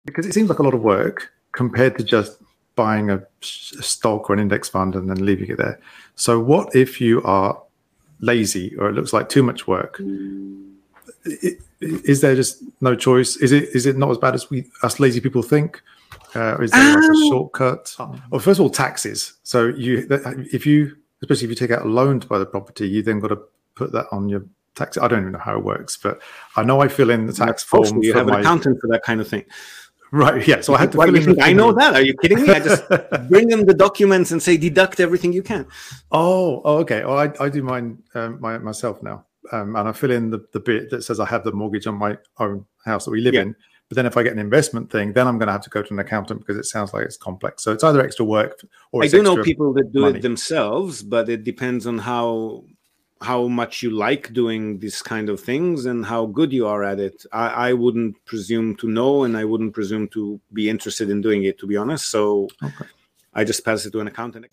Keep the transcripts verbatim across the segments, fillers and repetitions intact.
because it seems like a lot of work compared to just buying a, a stock or an index fund and then leaving it there. So what if you are lazy or it looks like too much work? It, is there just no choice? Is it is it not as bad as we us lazy people think? Uh, or is there um, like a shortcut? Well, first of all, taxes. So you, if you, especially if you take out a loan to buy the property, you then got to put that on your tax. I don't even know how it works, but I know I fill in the tax form. You have my, an accountant for that kind of thing. Right, yeah. So I had to Why fill you in think the I know that? Are you kidding me? I just bring them the documents and say deduct everything you can. Oh, oh okay. Well, I, I do mine um, my, myself now. Um, and I fill in the, the bit that says I have the mortgage on my own house that we live yeah. in. But then if I get an investment thing, then I'm going to have to go to an accountant because it sounds like it's complex. So it's either extra work or it's I do know extra people that do money. it themselves, but it depends on how how much you like doing these kind of things and how good you are at it. I, I wouldn't presume to know, and I wouldn't presume to be interested in doing it, to be honest. So okay. I just pass it to an accountant.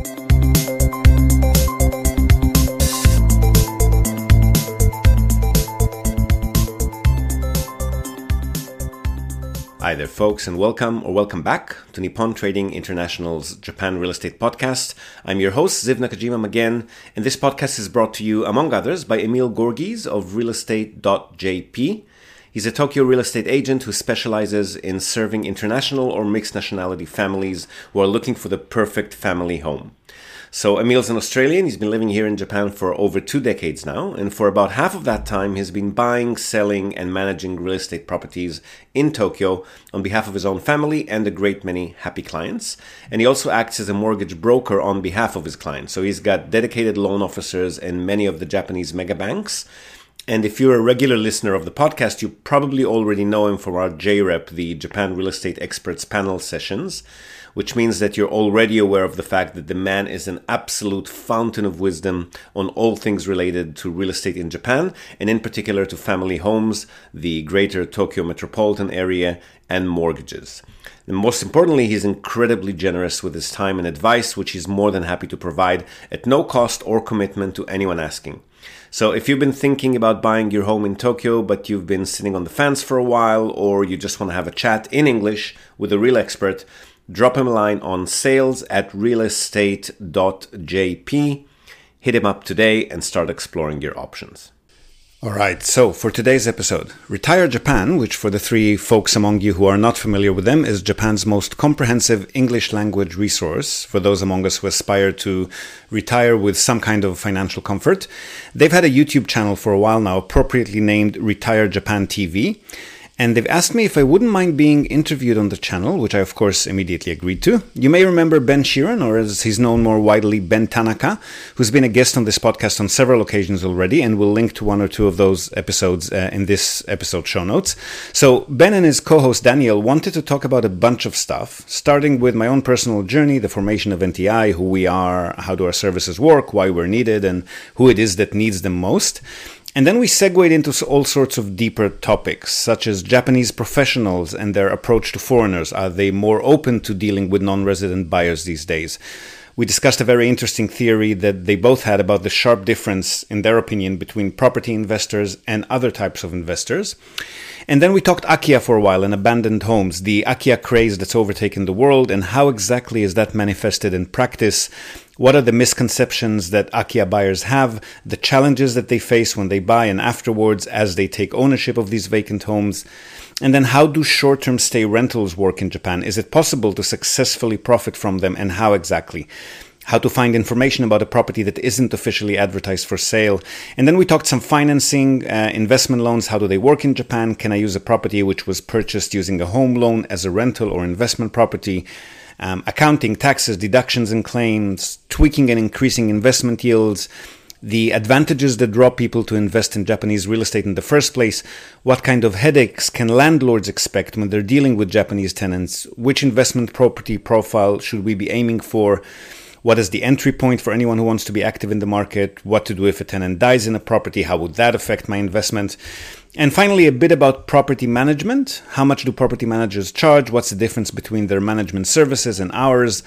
Hi there, folks, and welcome or welcome back to Nippon Trading International's Japan Real Estate Podcast. I'm your host, Ziv Nakajima again, and this podcast is brought to you, among others, by Emil Gorgis of real estate dot j p. He's a Tokyo real estate agent who specializes in serving international or mixed nationality families who are looking for the perfect family home. So Emil's an Australian. He's been living here in Japan for over two decades now. And for about half of that time, he's been buying, selling, and managing real estate properties in Tokyo on behalf of his own family and a great many happy clients. And he also acts as a mortgage broker on behalf of his clients. So he's got dedicated loan officers in many of the Japanese mega banks. And if you're a regular listener of the podcast, you probably already know him from our J R E P, the Japan Real Estate Experts Panel sessions, which means that you're already aware of the fact that the man is an absolute fountain of wisdom on all things related to real estate in Japan, and in particular to family homes, the greater Tokyo metropolitan area, and mortgages. And most importantly, he's incredibly generous with his time and advice, which he's more than happy to provide at no cost or commitment to anyone asking. So if you've been thinking about buying your home in Tokyo, but you've been sitting on the fence for a while, or you just want to have a chat in English with a real expert, drop him a line on sales at real estate dot j p. Hit him up today and start exploring your options. All right, so for today's episode, Retire Japan, which for the three folks among you who are not familiar with them, is Japan's most comprehensive English language resource for those among us who aspire to retire with some kind of financial comfort. They've had a YouTube channel for a while now, appropriately named Retire Japan T V. And they've asked me if I wouldn't mind being interviewed on the channel, which I, of course, immediately agreed to. You may remember Ben Sheeran, or as he's known more widely, Ben Tanaka, who's been a guest on this podcast on several occasions already, and we'll link to one or two of those episodes uh, in this episode show notes. So Ben and his co-host Daniel wanted to talk about a bunch of stuff, starting with my own personal journey, the formation of N T I, who we are, how do our services work, why we're needed, and who it is that needs them most. And then we segued into all sorts of deeper topics, such as Japanese professionals and their approach to foreigners. Are they more open to dealing with non-resident buyers these days? We discussed a very interesting theory that they both had about the sharp difference, in their opinion, between property investors and other types of investors. And then we talked Akiya for a while and abandoned homes, the Akiya craze that's overtaken the world, and how exactly is that manifested in practice? What are the misconceptions that Akiya buyers have, the challenges that they face when they buy and afterwards as they take ownership of these vacant homes? And then how do short-term stay rentals work in Japan? Is it possible to successfully profit from them, and how exactly? How to find information about a property that isn't officially advertised for sale. And then we talked some financing, uh, investment loans. How do they work in Japan? Can I use a property which was purchased using a home loan as a rental or investment property? Um, accounting, taxes, deductions and claims, tweaking and increasing investment yields, the advantages that draw people to invest in Japanese real estate in the first place, what kind of headaches can landlords expect when they're dealing with Japanese tenants, which investment property profile should we be aiming for, what is the entry point for anyone who wants to be active in the market, what to do if a tenant dies in a property, how would that affect my investment? And finally, a bit about property management. How much do property managers charge? What's the difference between their management services and ours?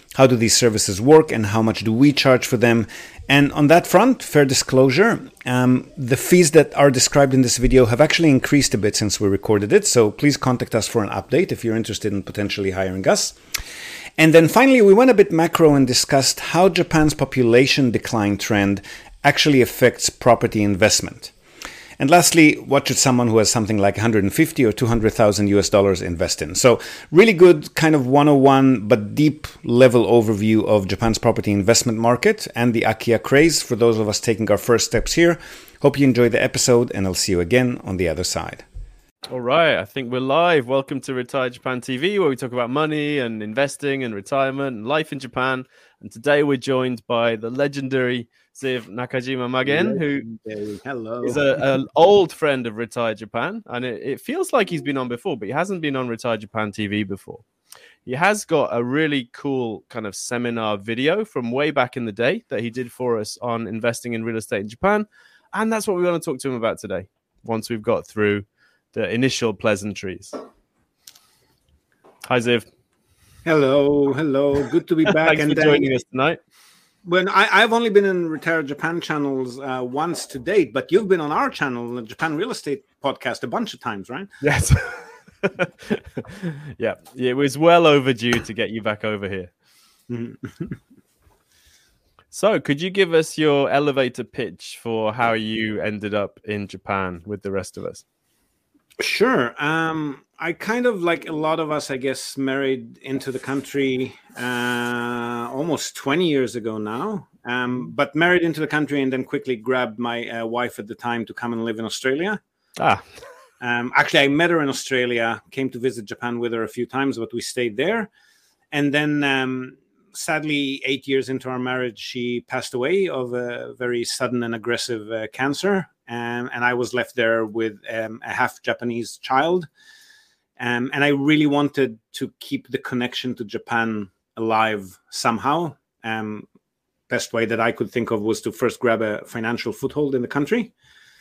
how do these services work, and how much do we charge for them. And on that front, fair disclosure, um, the fees that are described in this video have actually increased a bit since we recorded it. So please contact us for an update if you're interested in potentially hiring us. And then finally, we went a bit macro and discussed how Japan's population decline trend actually affects property investment. And lastly, what should someone who has something like one hundred fifty or two hundred thousand U S dollars invest in? So really good kind of one oh one but deep level overview of Japan's property investment market and the Akiya craze for those of us taking our first steps here. Hope you enjoyed the episode, and I'll see you again on the other side. All right, I think we're live. Welcome to Retire Japan T V, where we talk about money and investing and retirement and life in Japan. And today we're joined by the legendary Ziv Nakajima Magen, who Hello. is an old friend of Retire Japan. And it, it feels like he's been on before, but he hasn't been on Retire Japan T V before. He has got a really cool kind of seminar video from way back in the day that he did for us on investing in real estate in Japan. And that's what we want to talk to him about today, once we've got through the initial pleasantries. Hi, Ziv. Hello, hello. Good to be back. Thanks and for joining uh, us tonight. When I, I've only been in Retire Japan channels uh, once to date, but you've been on our channel, the Japan Real Estate Podcast, a bunch of times, right? Yes. yeah, it was well overdue to get you back over here. So, could you give us your elevator pitch for how you ended up in Japan with the rest of us? Sure. Um, I kind of, like a lot of us, I guess, married into the country uh, almost twenty years ago now, um, but married into the country and then quickly grabbed my uh, wife at the time to come and live in Australia. Ah. Um, actually, I met her in Australia, came to visit Japan with her a few times, but we stayed there. And then, um, sadly, eight years into our marriage, she passed away of a very sudden and aggressive uh, cancer. Um, and I was left there with um, a half Japanese child. Um, and I really wanted to keep the connection to Japan alive somehow. Um, best way that I could think of was to first grab a financial foothold in the country,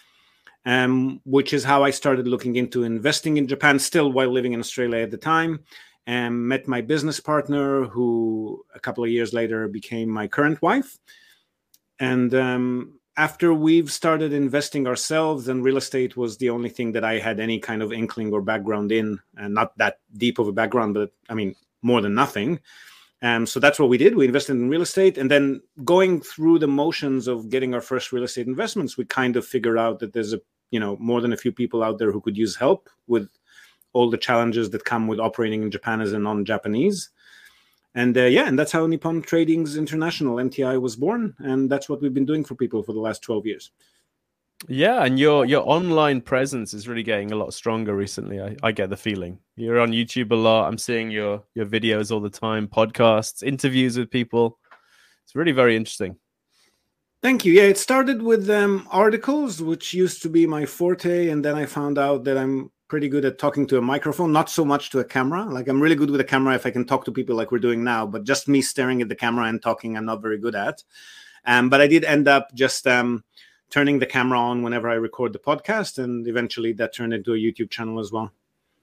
um, which is how I started looking into investing in Japan, still while living in Australia at the time. And met my business partner, who a couple of years later became my current wife. And um, after we've started investing ourselves, and real estate was the only thing that I had any kind of inkling or background in, and not that deep of a background, but I mean, more than nothing. Um, so that's what we did. We invested in real estate, and then going through the motions of getting our first real estate investments, we kind of figured out that there's a, you know, more than a few people out there who could use help with all the challenges that come with operating in Japan as a non-Japanese. And uh, yeah, and that's how Nippon Tradings International, N T I, was born. And that's what we've been doing for people for the last twelve years. Yeah, and your your online presence is really getting a lot stronger recently. I, I get the feeling. You're on YouTube a lot. I'm seeing your, your videos all the time, podcasts, interviews with people. It's really very interesting. Thank you. Yeah, it started with um, articles, which used to be my forte. And then I found out that I'm pretty good at talking to a microphone, not so much to a camera. Like, I'm really good with a camera if I can talk to people like we're doing now, but just me staring at the camera and talking, I'm not very good at. Um, but I did end up just um, turning the camera on whenever I record the podcast, and eventually that turned into a YouTube channel as well.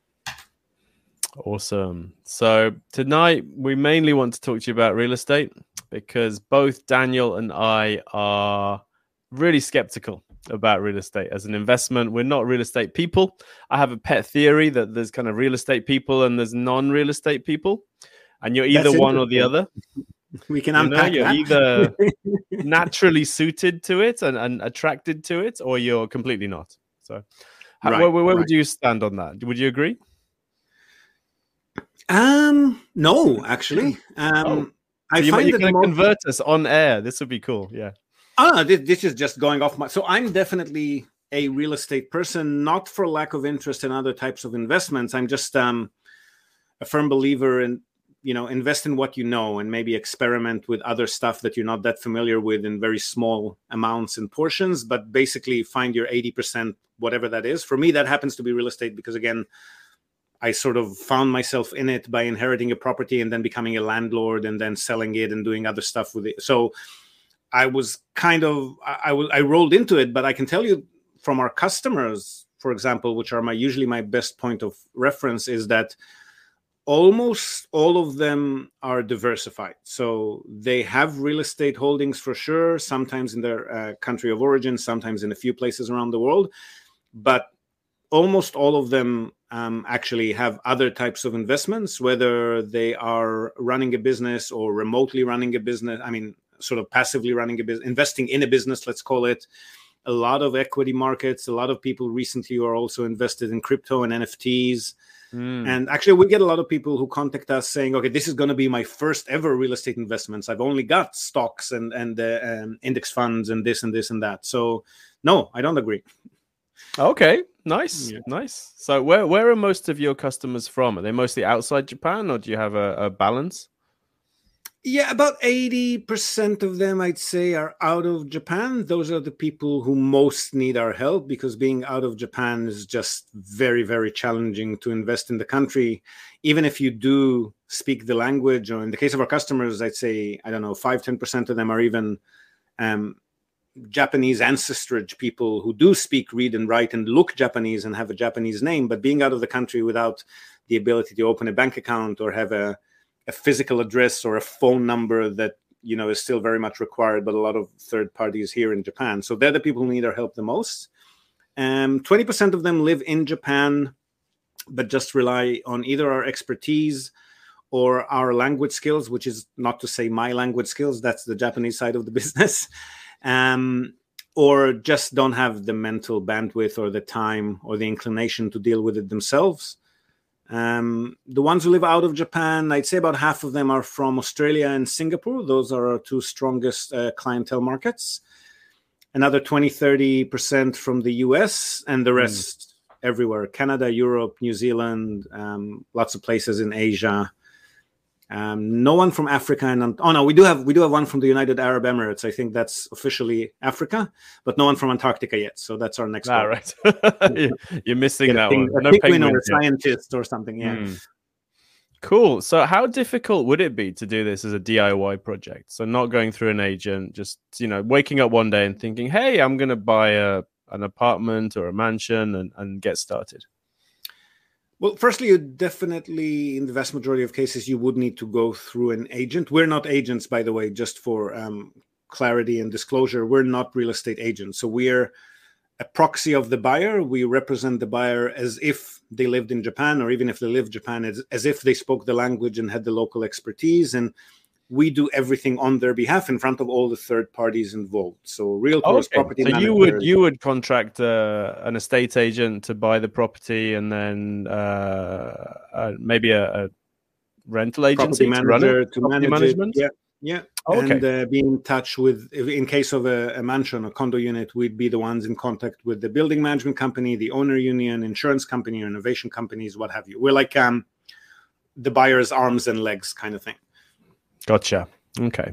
Awesome. So tonight we mainly want to talk to you about real estate, because both Daniel and I are really skeptical about real estate as an investment. We're not real estate people. I have a pet theory that there's kind of real estate people and there's non-real estate people, and you're either one or the other. We can unpack you know, you're that. either naturally suited to it and, and attracted to it, or you're completely not. So how, right, where, where right. would you stand on that? Would you agree? Um, no, actually. Um, oh. I so you, find you that can most... convert us on air. This would be cool. Yeah. Ah, this, this is just going off my... So I'm definitely a real estate person, not for lack of interest in other types of investments. I'm just um, a firm believer in, you know, invest in what you know and maybe experiment with other stuff that you're not that familiar with in very small amounts and portions, but basically find your eighty percent, whatever that is. For me, that happens to be real estate because, again, I sort of found myself in it by inheriting a property and then becoming a landlord and then selling it and doing other stuff with it. So I was kind of, I, I, I rolled into it, but I can tell you from our customers, for example, which are my usually my best point of reference, is that almost all of them are diversified. So they have real estate holdings for sure, sometimes in their uh, country of origin, sometimes in a few places around the world. But almost all of them um, actually have other types of investments, whether they are running a business or remotely running a business. I mean, sort of passively running a business, investing in a business, let's call it. A lot of equity markets, a lot of people recently who are also invested in crypto and N F Ts. Mm. And actually, we get a lot of people who contact us saying, okay, this is going to be my first ever real estate investments. I've only got stocks and, and uh, um, index funds and this and this and that. So, no, I don't agree. Okay, nice, yeah. nice. So where, where are most of your customers from? Are they mostly outside Japan, or do you have a, a balance? Yeah, about eighty percent of them, I'd say, are out of Japan. Those are the people who most need our help, because being out of Japan is just very, very challenging to invest in the country. Even if you do speak the language, or in the case of our customers, I'd say, I don't know, five, ten percent of them are even um, Japanese ancestrage people who do speak, read, and write and look Japanese and have a Japanese name. But being out of the country without the ability to open a bank account or have a a physical address or a phone number that, you know, is still very much required, but a lot of third parties here in Japan. So they're the people who need our help the most. Um, twenty percent of them live in Japan, but just rely on either our expertise or our language skills, which is not to say my language skills, that's the Japanese side of the business, um, or just don't have the mental bandwidth or the time or the inclination to deal with it themselves. Um, the ones who live out of Japan, I'd say about half of them are from Australia and Singapore. Those are our two strongest uh, clientele markets. Another twenty, thirty percent from the U S, and the rest mm. everywhere. Canada, Europe, New Zealand, um, lots of places in Asia. Um, no one from Africa. And oh no, we do have we do have one from the United Arab Emirates. I think that's officially Africa, but no one from Antarctica yet. So that's our next. Ah, one. Right. You're missing that thing, one. No penguin or a scientist or something. Yeah. Mm. Cool. So how difficult would it be to do this as a D I Y project? So not going through an agent, just, you know, waking up one day and thinking, hey, I'm going to buy a an apartment or a mansion and, and get started. Well, firstly, you definitely, in the vast majority of cases, you would need to go through an agent. We're not agents, by the way, just for um, clarity and disclosure. We're not real estate agents. So we're a proxy of the buyer. We represent the buyer as if they lived in Japan, or even if they live in Japan, as, as if they spoke the language and had the local expertise. And we do everything on their behalf in front of all the third parties involved. So realtors, oh, okay. property so managers. you would you would contract uh, an estate agent to buy the property, and then uh, uh, maybe a, a rental agency property to run manager it? to property manage management. It. Yeah, yeah. Oh, okay. And uh, be in touch with, in case of a, a mansion or condo unit, we'd be the ones in contact with the building management company, the owner union, insurance company, or innovation companies, what have you. We're like um, the buyer's arms and legs kind of thing. Gotcha. Okay.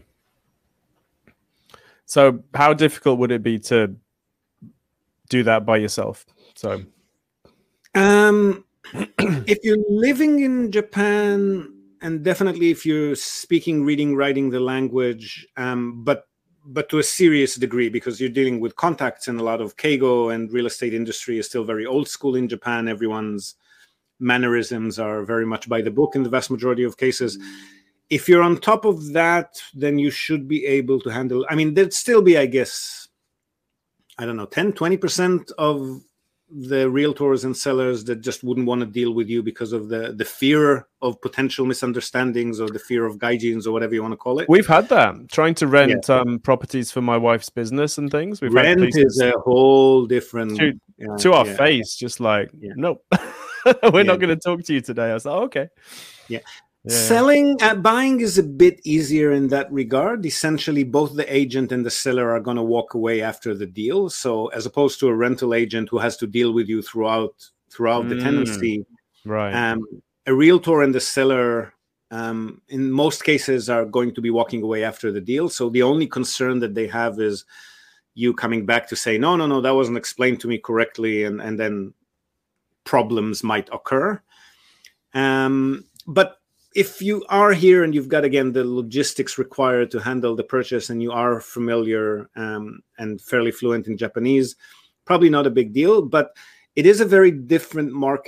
So how difficult would it be to do that by yourself? So, um, if you're living in Japan, and definitely if you're speaking, reading, writing the language, um, but but to a serious degree, because you're dealing with contacts and a lot of keigo, and real estate industry is still very old school in Japan. Everyone's mannerisms are very much by the book in the vast majority of cases. If you're on top of that, then you should be able to handle, I mean, there'd still be, I guess, I don't know, ten, twenty percent of the realtors and sellers that just wouldn't want to deal with you because of the, the fear of potential misunderstandings, or the fear of gaijins, or whatever you want to call it. We've had that, trying to rent yeah. um, properties for my wife's business and things. We've Rent had is a whole different... To, uh, to our yeah. face, just like, yeah. nope, we're yeah. not going to talk to you today. I was like, oh, okay. Yeah. Yeah. Selling, uh, buying is a bit easier in that regard. Essentially, both the agent and the seller are going to walk away after the deal. So, as opposed to a rental agent who has to deal with you throughout throughout mm, the tenancy, right? Um, a realtor and the seller, um, in most cases, are going to be walking away after the deal. So, the only concern that they have is you coming back to say, no, no, no, that wasn't explained to me correctly, and and then problems might occur. Um, but if you are here and you've got, again, the logistics required to handle the purchase, and you are familiar um, and fairly fluent in Japanese, probably not a big deal. But it is a very different market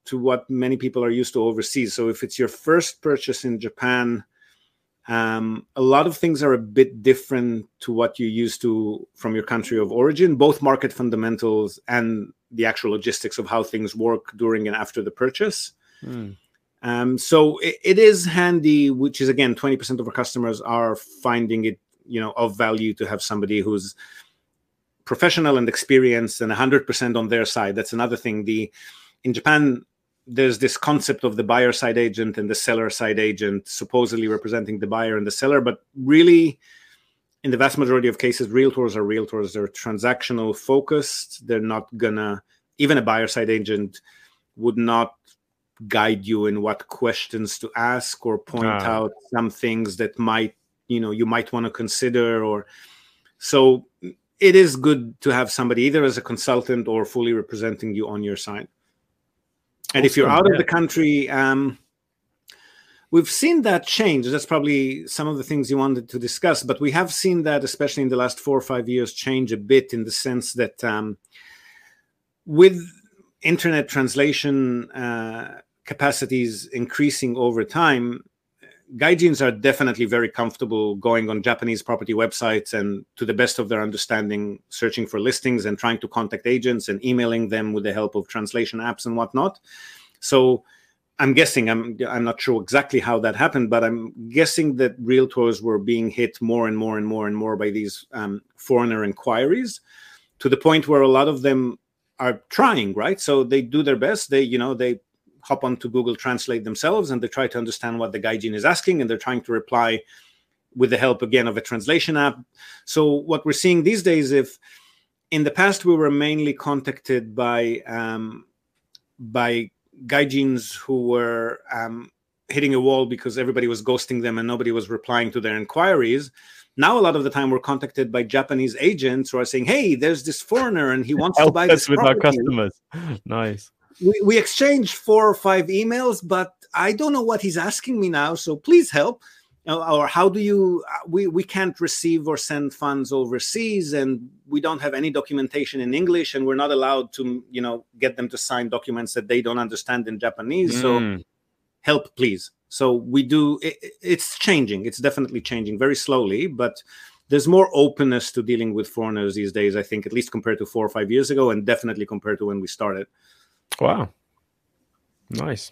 to what many people are used to overseas. So if it's your first purchase in Japan, um, a lot of things are a bit different to what you're used to from your country of origin, both market fundamentals and the actual logistics of how things work during and after the purchase. Mm. Um, so it, it is handy, which is, again, twenty percent of our customers are finding it, you know, of value to have somebody who's professional and experienced and one hundred percent on their side. That's another thing. The in Japan, there's this concept of the buyer side agent and the seller side agent supposedly representing the buyer and the seller, but really, in the vast majority of cases, realtors are realtors. They're transactional focused. They're not gonna, even a buyer side agent would not guide you in what questions to ask or point ah. out some things that might, you know, you might want to consider. Or so it is good to have somebody either as a consultant or fully representing you on your side. And awesome. If you're out yeah. of the country, um, we've seen that change. That's probably some of the things you wanted to discuss, but we have seen that, especially in the last four or five years, change a bit in the sense that um, with internet translation uh, capacities increasing over time, Gaijins are definitely very comfortable going on Japanese property websites and, to the best of their understanding, searching for listings and trying to contact agents and emailing them with the help of translation apps and whatnot. So I'm guessing, I'm I'm not sure exactly how that happened, but I'm guessing that realtors were being hit more and more and more and more by these um, foreigner inquiries, to the point where a lot of them are trying, right? So they do their best. They, you know, they hop onto Google Translate themselves and they try to understand what the Gaijin is asking, and they're trying to reply with the help, again, of a translation app. So what we're seeing these days, if in the past we were mainly contacted by um, by Gaijins who were um, hitting a wall because everybody was ghosting them and nobody was replying to their inquiries, now a lot of the time we're contacted by Japanese agents who are saying, hey, there's this foreigner and he wants Help to buy us this with property. Our customers. Nice. We, we exchanged four or five emails, but I don't know what he's asking me now, so please help. Or how do you, we, we can't receive or send funds overseas, and we don't have any documentation in English, and we're not allowed to, you know, get them to sign documents that they don't understand in Japanese. Mm. So help, please. So we do, it, it's changing. It's definitely changing very slowly, but there's more openness to dealing with foreigners these days, I think, at least compared to four or five years ago, and definitely compared to when we started. Wow. Nice.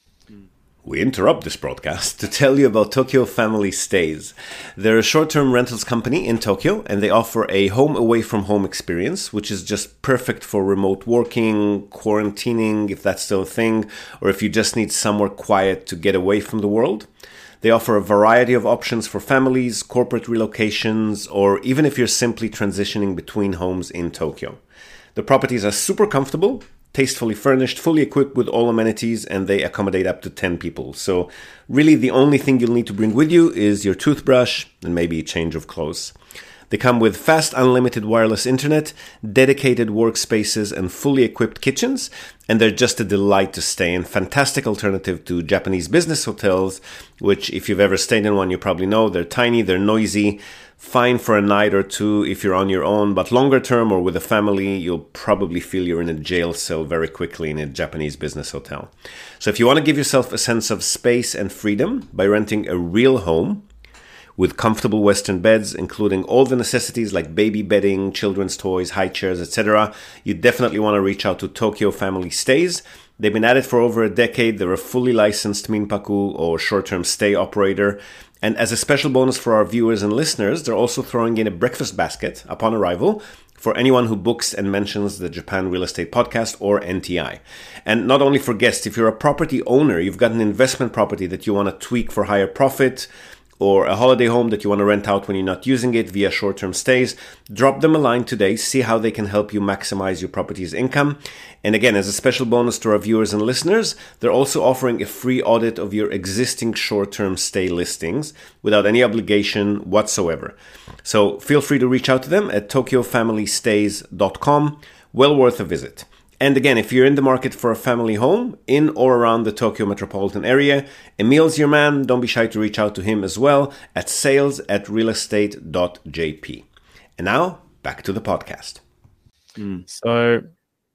We interrupt this broadcast to tell you about Tokyo Family Stays. They're a short-term rentals company in Tokyo, and they offer a home away from home experience, which is just perfect for remote working, quarantining, if that's still a thing, or if you just need somewhere quiet to get away from the world. They offer a variety of options for families, corporate relocations, or even if you're simply transitioning between homes in Tokyo. The properties are super comfortable, tastefully furnished, fully equipped with all amenities, and they accommodate up to ten people. So really the only thing you'll need to bring with you is your toothbrush and maybe a change of clothes. They come with fast unlimited wireless internet, dedicated workspaces, and fully equipped kitchens, and they're just a delight to stay in. Fantastic alternative to Japanese business hotels, which if you've ever stayed in one, you probably know they're tiny, they're noisy, fine for a night or two if you're on your own, but longer term or with a family, you'll probably feel you're in a jail cell very quickly in a Japanese business hotel. So if you want to give yourself a sense of space and freedom by renting a real home with comfortable Western beds, including all the necessities like baby bedding, children's toys, high chairs, et cetera, you definitely want to reach out to Tokyo Family Stays. They've been at it for over a decade. They're a fully licensed minpaku or short-term stay operator. And as a special bonus for our viewers and listeners, they're also throwing in a breakfast basket upon arrival for anyone who books and mentions the Japan Real Estate Podcast or N T I. And not only for guests, if you're a property owner, you've got an investment property that you want to tweak for higher profit, or a holiday home that you want to rent out when you're not using it via short-term stays, drop them a line today, see how they can help you maximize your property's income. And again, as a special bonus to our viewers and listeners, they're also offering a free audit of your existing short-term stay listings without any obligation whatsoever. So feel free to reach out to them at tokyo family stays dot com. Well worth a visit. And again, if you're in the market for a family home in or around the Tokyo metropolitan area, Emil's your man. Don't be shy to reach out to him as well at sales at realestate dot j p. And now, back to the podcast. Mm. So,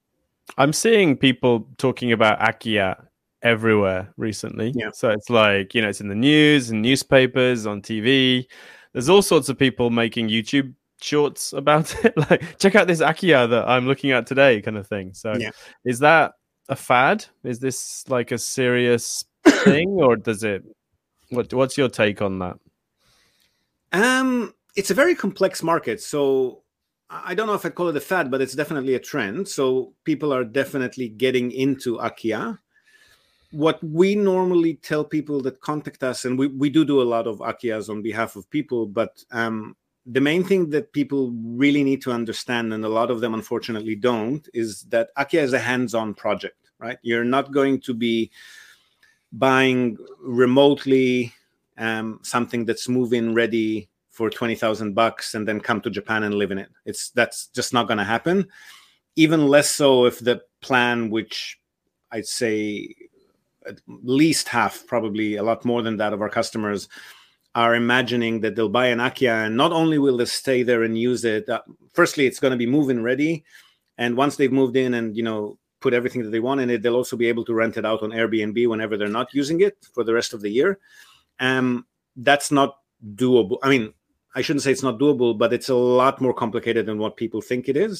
I'm seeing people talking about Akia everywhere recently. Yeah. So it's like, you know, it's in the news and newspapers, on T V. There's all sorts of people making YouTube shorts about it. Like, check out this Akia that I'm looking at today, kind of thing. So yeah. is that a fad? Is this like a serious thing, or does it, what, what's your take on that? Um, it's a very complex market. So I don't know if I'd call it a fad, but it's definitely a trend. So people are definitely getting into Akia. What we normally tell people that contact us, and we, we do do a lot of Akias on behalf of people, but um, the main thing that people really need to understand, and a lot of them unfortunately don't, is that Akia is a hands-on project, right? You're not going to be buying remotely um, something that's move-in ready for twenty thousand bucks and then come to Japan and live in it. It's that's just not going to happen. Even less so if the plan, which I'd say at least half, probably a lot more than that, of our customers are imagining that they'll buy an Akia and not only will they stay there and use it. Uh, firstly, it's going to be move-in ready, and once they've moved in and you know put everything that they want in it, they'll also be able to rent it out on Airbnb whenever they're not using it for the rest of the year. Um, that's not doable. I mean, I shouldn't say it's not doable, but it's a lot more complicated than what people think it is.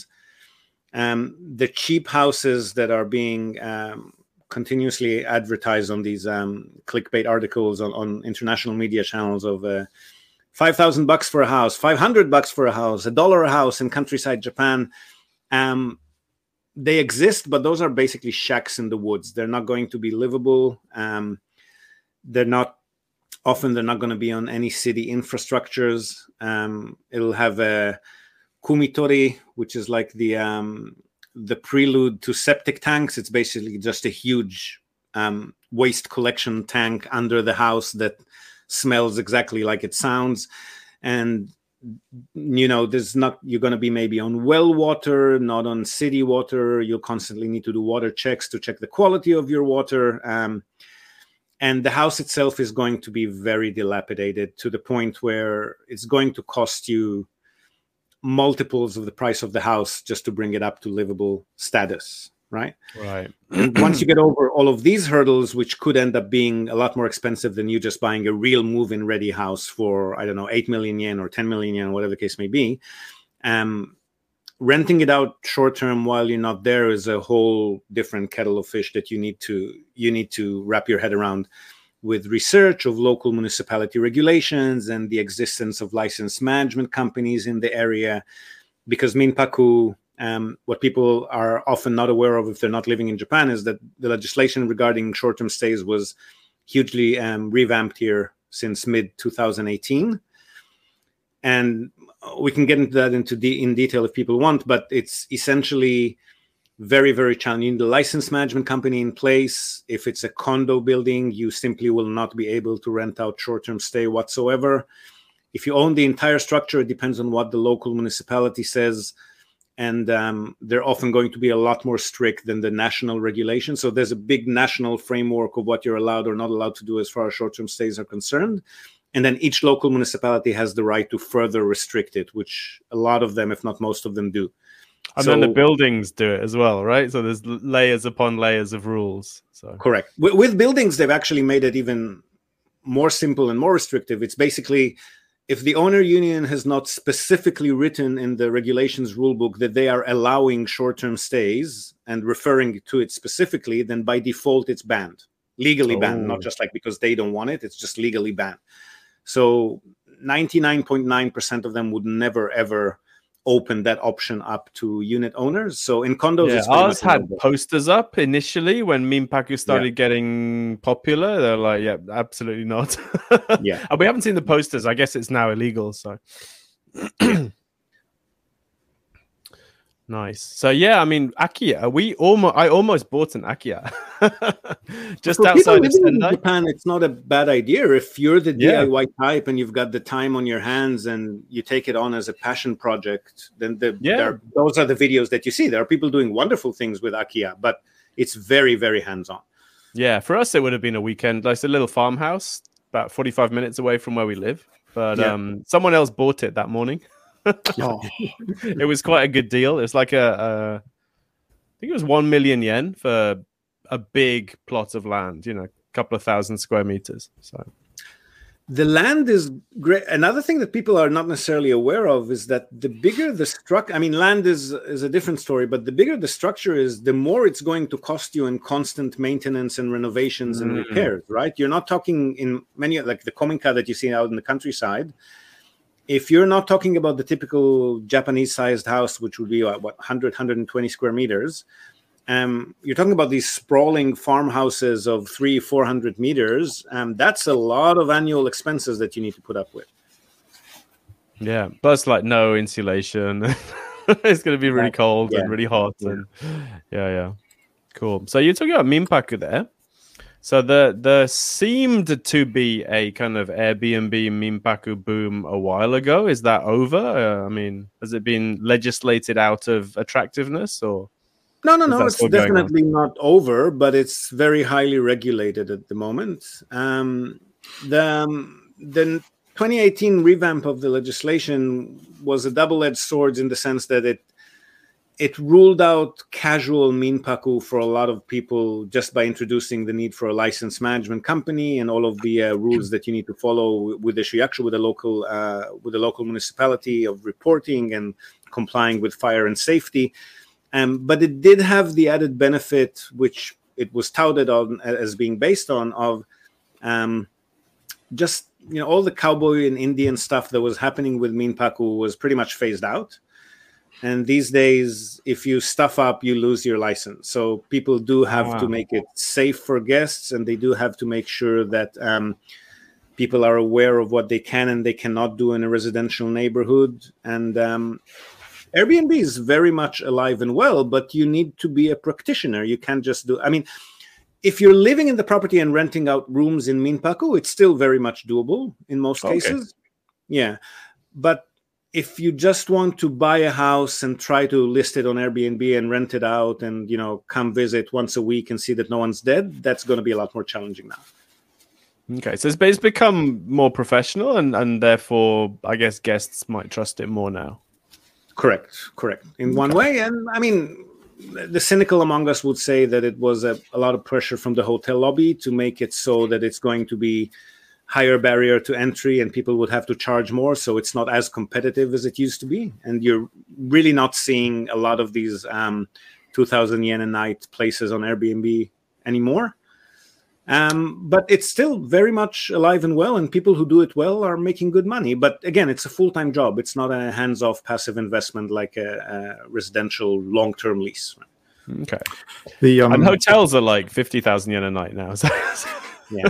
Um, the cheap houses that are being um, continuously advertised on these um, clickbait articles on, on international media channels of uh, five thousand bucks for a house, five hundred bucks for a house, a dollar a house in countryside Japan. Um, they exist, but those are basically shacks in the woods. They're not going to be livable. Um, they're not Often they're not going to be on any city infrastructures. Um, it'll have a kumitori, which is like the um, the prelude to septic tanks. It's basically just a huge um, waste collection tank under the house that smells exactly like it sounds. And, you know, there's not, you're going to be maybe on well water, not on city water. You'll constantly need to do water checks to check the quality of your water. Um, And the house itself is going to be very dilapidated to the point where it's going to cost you multiples of the price of the house just to bring it up to livable status, right? Right. And once you get over all of these hurdles, which could end up being a lot more expensive than you just buying a real move-in ready house for, I don't know, eight million yen or ten million yen, whatever the case may be, um, renting it out short term while you're not there is a whole different kettle of fish that you need to you need to wrap your head around, with research of local municipality regulations and the existence of licensed management companies in the area. Because Minpaku, um, what people are often not aware of if they're not living in Japan, is that the legislation regarding short-term stays was hugely um, revamped here since mid twenty eighteen. And we can get into that into de- in detail if people want, but it's essentially very, very challenging. You need a licensed management company in place. If it's a condo building, you simply will not be able to rent out short-term stay whatsoever. If you own the entire structure, it depends on what the local municipality says. And um, they're often going to be a lot more strict than the national regulations. So there's a big national framework of what you're allowed or not allowed to do as far as short-term stays are concerned. And then each local municipality has the right to further restrict it, which a lot of them, if not most of them, do. And so, then the buildings do it as well, right? So there's layers upon layers of rules. So correct. With, with buildings, they've actually made it even more simple and more restrictive. It's basically, if the owner union has not specifically written in the regulations rulebook that they are allowing short-term stays and referring to it specifically, then by default it's banned, legally Oh. banned, not just like because they don't want it, it's just legally banned. So ninety-nine point nine percent of them would never, ever open that option up to unit owners. So in condos, yeah, it's very ours much had available. posters up initially when Minpaku started Yeah. getting popular. They're like, yeah, absolutely not. Yeah. And we haven't seen the posters. I guess it's now illegal. So nice. So yeah, I mean, Akia. We almost, I almost bought an Akia just For people outside of living in Sendai. Japan, it's not a bad idea. If you're the Yeah. D I Y type and you've got the time on your hands and you take it on as a passion project, then the, Yeah. there, those are the videos that you see. There are people doing wonderful things with Akia, but it's very, very hands-on. Yeah, for us it would have been a weekend. Like, it's a little farmhouse about forty-five minutes away from where we live. But Yeah. um, someone else bought it that morning. Oh. It was quite a good deal. It's like a, think it was one million yen for a big plot of land, you know, a couple of thousand square meters. So the land is great. Another thing that people are not necessarily aware of is that the bigger the structure, I mean, land is, is a different story, but the bigger the structure is, the more it's going to cost you in constant maintenance and renovations and Mm. repairs, right? You're not talking in many, like the Kominka that you see out in the countryside. If you're not talking about the typical Japanese-sized house, which would be uh, what, one hundred, one hundred twenty square meters, Um, you're talking about these sprawling farmhouses of three, four hundred meters. Um, that's a lot of annual expenses that you need to put up with. yeah, plus like no insulation. It's going to be really cold Yeah. and really hot. Yeah. And yeah, yeah, cool. So you're talking about Minpaku there. So the there seemed to be a kind of Airbnb Minpaku boom a while ago. Is that over? Uh, I mean, has it been legislated out of attractiveness or? No, no, Is no. that It's still going on? definitely not over, but it's very highly regulated at the moment. Um, the um, the twenty eighteen revamp of the legislation was a double-edged sword in the sense that it it ruled out casual minpaku for a lot of people just by introducing the need for a licensed management company and all of the uh, rules that you need to follow with the shuyakusho, with the local uh, with the local municipality of reporting and complying with fire and safety. Um, but it did have the added benefit, which it was touted on as being based on, of um, just, you know, all the cowboy and Indian stuff that was happening with minpaku was pretty much phased out. And these days, if you stuff up, you lose your license. So people do have Wow. to make it safe for guests, and they do have to make sure that um, people are aware of what they can and they cannot do in a residential neighborhood. And um, Airbnb is very much alive and well, but you need to be a practitioner. You can't just do, I mean, if you're living in the property and renting out rooms in Minpaku, it's still very much doable in most Okay. cases. Yeah. But if you just want to buy a house and try to list it on Airbnb and rent it out and, you know, come visit once a week and see that no one's dead, that's going to be a lot more challenging now. Okay, so it's, it's become more professional, and, and therefore, I guess guests might trust it more now. Correct, correct. In one way. And I mean, the cynical among us would say that it was a, a lot of pressure from the hotel lobby to make it so that it's going to be higher barrier to entry and people would have to charge more. So it's not as competitive as it used to be. And you're really not seeing a lot of these um, two thousand yen a night places on Airbnb anymore. Um, but it's still very much alive and well, and people who do it well are making good money. But again, it's a full-time job. It's not a hands-off passive investment like a, a residential long-term lease. Okay. The um, And hotels are like fifty thousand yen a night now. So Yeah.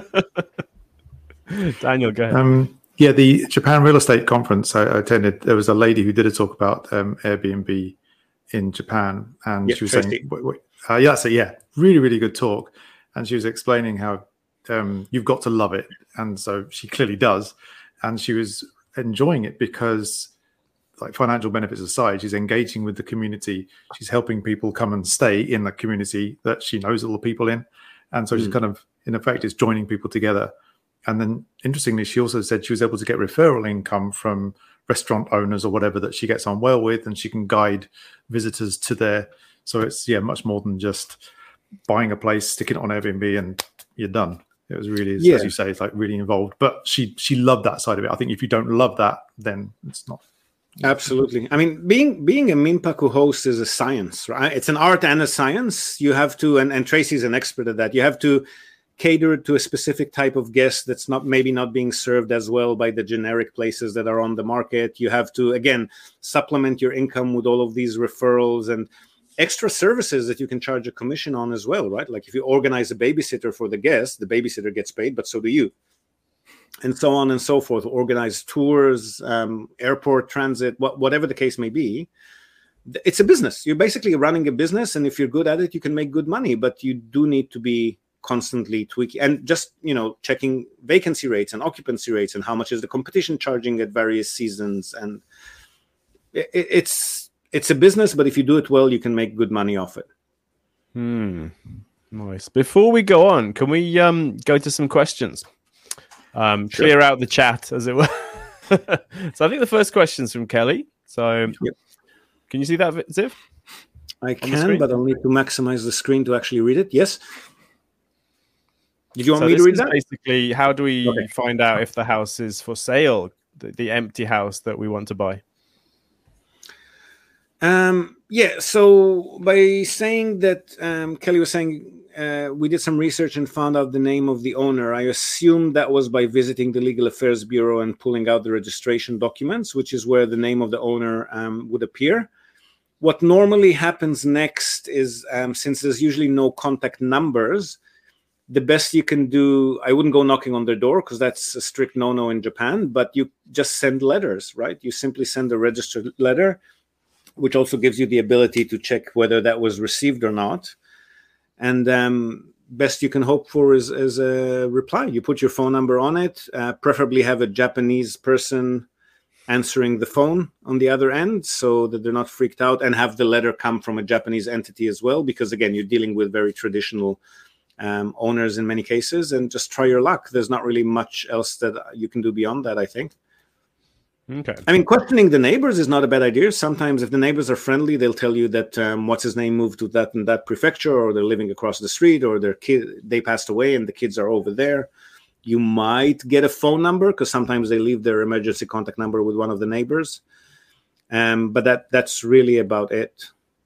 Daniel, go ahead. Um, yeah, the Japan Real Estate Conference I, I attended, there was a lady who did a talk about um, Airbnb in Japan, and Yeah, she was Tracy. saying, wait, wait, uh, yeah, so yeah, really, really good talk. And she was explaining how um, you've got to love it. And so she clearly does. And she was enjoying it because, like, financial benefits aside, she's engaging with the community. She's helping people come and stay in the community that she knows all the people in. And so she's Mm. kind of, in effect, is joining people together. And then, interestingly, she also said she was able to get referral income from restaurant owners or whatever that she gets on well with, and she can guide visitors to there. So it's, yeah, much more than just buying a place, sticking it on Airbnb, and you're done. It was really, Yeah. as you say, it's like really involved. But she she loved that side of it. I think if you don't love that, then it's not. Absolutely. I mean, being being a Minpaku host is a science, right? It's an art and a science. You have to, and, and Tracy's an expert at that. You have to cater to a specific type of guest that's not maybe not being served as well by the generic places that are on the market. You have to, again, supplement your income with all of these referrals and extra services that you can charge a commission on as well, right? Like if you organize a babysitter for the guest, the babysitter gets paid, but so do you. And so on and so forth. Organize tours, um, airport transit, wh- whatever the case may be. It's a business. You're basically running a business, and if you're good at it, you can make good money, but you do need to be constantly tweaking and just, you know, checking vacancy rates and occupancy rates and how much is the competition charging at various seasons. And it, it's it's a business, but if you do it well, you can make good money off it. Hmm. Nice. Before we go on, can we um go to some questions? Um, Sure. clear out the chat, as it were. So I think the first question's from Kelly. So Yep. can you see that, Ziv? I can, but I'll need to maximize the screen to actually read it. Yes. Did you want so me to read that? Basically, how do we okay. find out if the house is for sale, the, the empty house that we want to buy? Um, yeah, so by saying that, um, Kelly was saying uh, we did some research and found out the name of the owner. I assume that was by visiting the Legal Affairs Bureau and pulling out the registration documents, which is where the name of the owner um, would appear. What normally happens next is, um, since there's usually no contact numbers, the best you can do, I wouldn't go knocking on their door because that's a strict no-no in Japan, but you just send letters, right? You simply send a registered letter, which also gives you the ability to check whether that was received or not. And um, best you can hope for is, is a reply. You put your phone number on it, uh, preferably have a Japanese person answering the phone on the other end so that they're not freaked out, and have the letter come from a Japanese entity as well, because again, you're dealing with very traditional um, owners in many cases, and just try your luck. There's not really much else that you can do beyond that, I think. Okay. I mean, questioning the neighbors is not a bad idea. Sometimes if the neighbors are friendly, they'll tell you that um, what's his name moved to that and that prefecture, or they're living across the street, or their kid, they passed away and the kids are over there. You might get a phone number because sometimes they leave their emergency contact number with one of the neighbors. Um, but that that's really about it.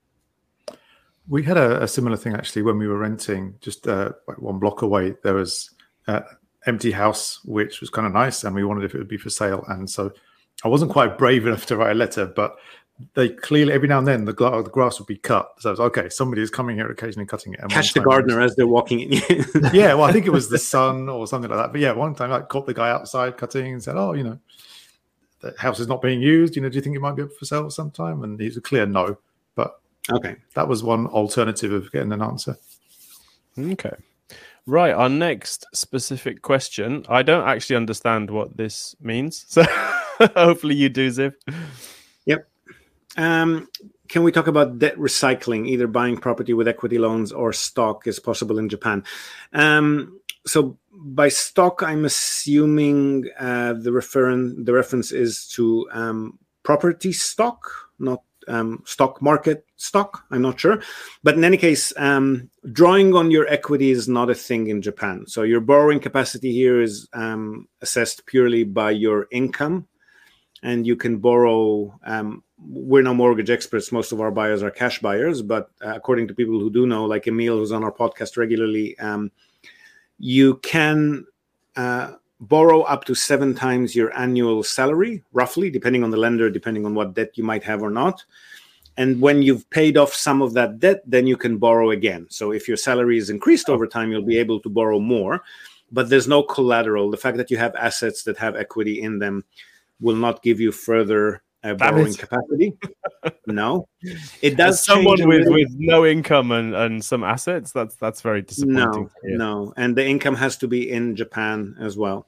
We had a, a similar thing actually when we were renting just uh, like one block away. There was an empty house, which was kind of nice, and we wondered if it would be for sale. And so I wasn't quite brave enough to write a letter, but they clearly, every now and then, the, gra- the grass would be cut. So I was okay, somebody is coming here occasionally cutting it. And catch the gardener was, as they're walking in. Yeah, well, I think it was the son or something like that. But yeah, one time I caught the guy outside cutting and said, oh, you know, the house is not being used. You know, do you think it might be up for sale sometime? And he's a clear no. But okay, that was one alternative of getting an answer. Okay. Right, our next specific question. I don't actually understand what this means. So hopefully you do, Ziv. Yep. Um, can we talk about debt recycling? Either buying property with equity loans or stock is possible in Japan. Um, so by stock, I'm assuming uh, the referen- the reference is to um, property stock, not um, stock market stock. I'm not sure. But in any case, um, drawing on your equity is not a thing in Japan. So your borrowing capacity here is um, assessed purely by your income. And you can borrow, um, we're no mortgage experts. Most of our buyers are cash buyers. But uh, according to people who do know, like Emil, who's on our podcast regularly, um, you can uh, borrow up to seven times your annual salary, roughly, depending on the lender, depending on what debt you might have or not. And when you've paid off some of that debt, then you can borrow again. So if your salary is increased over time, you'll be able to borrow more. But there's no collateral. The fact that you have assets that have equity in them will not give you further uh, borrowing capacity. No, it does. As someone with, with no income and, and some assets, that's that's very disappointing. No, no, and the income has to be in Japan as well.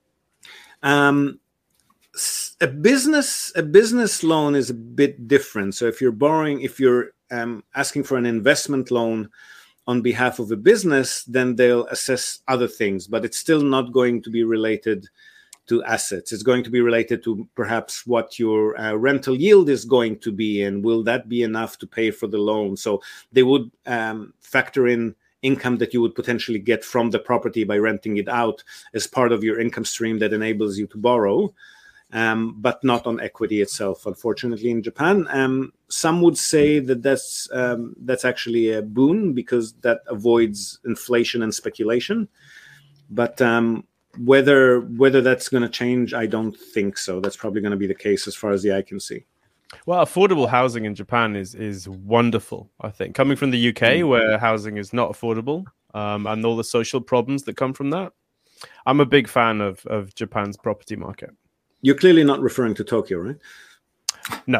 Um, a business a business loan is a bit different. So if you're borrowing, if you're um, asking for an investment loan on behalf of a business, then they'll assess other things, but it's still not going to be related to assets. It's going to be related to perhaps what your uh, rental yield is going to be, and will that be enough to pay for the loan? So they would um, factor in income that you would potentially get from the property by renting it out as part of your income stream that enables you to borrow, um, but not on equity itself, unfortunately, in Japan. Um, some would say that that's, um, that's actually a boon because that avoids inflation and speculation. But um, Whether whether that's going to change, I don't think so. That's probably going to be the case as far as the eye can see. Well, affordable housing in Japan is is wonderful, I think. Coming from the U K, mm-hmm. where housing is not affordable, um, and all the social problems that come from that, I'm a big fan of, of Japan's property market. You're clearly not referring to Tokyo, right? No.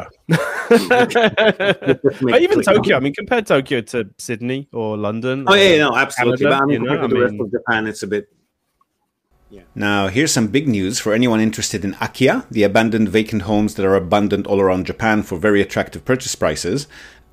But even Tokyo, I mean, compare Tokyo to Sydney or London. Oh, or yeah, no, absolutely. Canada, but I mean, compared know, to the I rest mean, of Japan, it's a bit... Yeah. Now, here's some big news for anyone interested in Akiya, the abandoned vacant homes that are abundant all around Japan for very attractive purchase prices.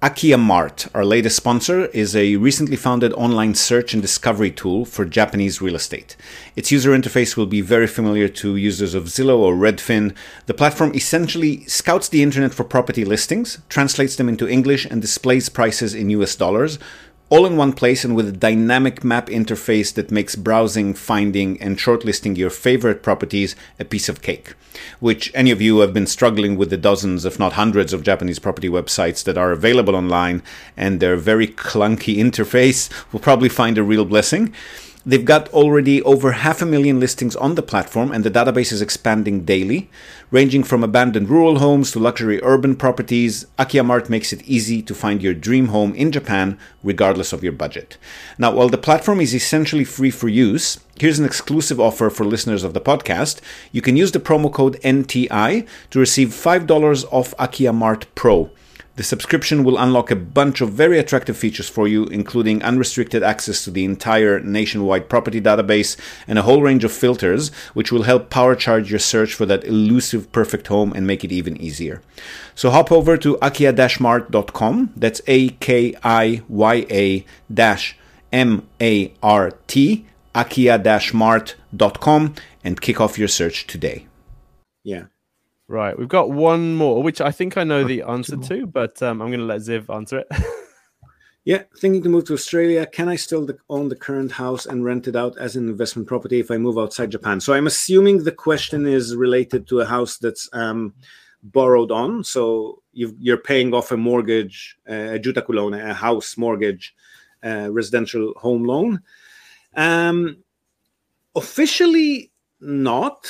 Akia Mart, our latest sponsor, is a recently founded online search and discovery tool for Japanese real estate. Its user interface will be very familiar to users of Zillow or Redfin. The platform essentially scouts the internet for property listings, translates them into English, and displays prices in U S dollars, all in one place and with a dynamic map interface that makes browsing, finding, and shortlisting your favorite properties a piece of cake. Which any of you who have been struggling with the dozens, if not hundreds, of Japanese property websites that are available online and their very clunky interface will probably find a real blessing. They've got already over half a million listings on the platform, and the database is expanding daily. Ranging from abandoned rural homes to luxury urban properties, Akia Mart makes it easy to find your dream home in Japan, regardless of your budget. Now, while the platform is essentially free for use, here's an exclusive offer for listeners of the podcast. You can use the promo code N T I to receive five dollars off Akia Mart Pro. The subscription will unlock a bunch of very attractive features for you, including unrestricted access to the entire nationwide property database and a whole range of filters, which will help power charge your search for that elusive perfect home and make it even easier. So hop over to akia dash mart dot com. That's A K I Y A dash M A R T, akia dash mart dot com, and kick off your search today. Yeah. Right, we've got one more, which I think I know the answer to, but um, I'm going to let Ziv answer it. Yeah, thinking to move to Australia. Can I still own the current house and rent it out as an investment property if I move outside Japan? So I'm assuming the question is related to a house that's um, borrowed on. So you've, you're paying off a mortgage, uh, a jutaku loan, a house mortgage, uh, residential home loan. Um, officially not.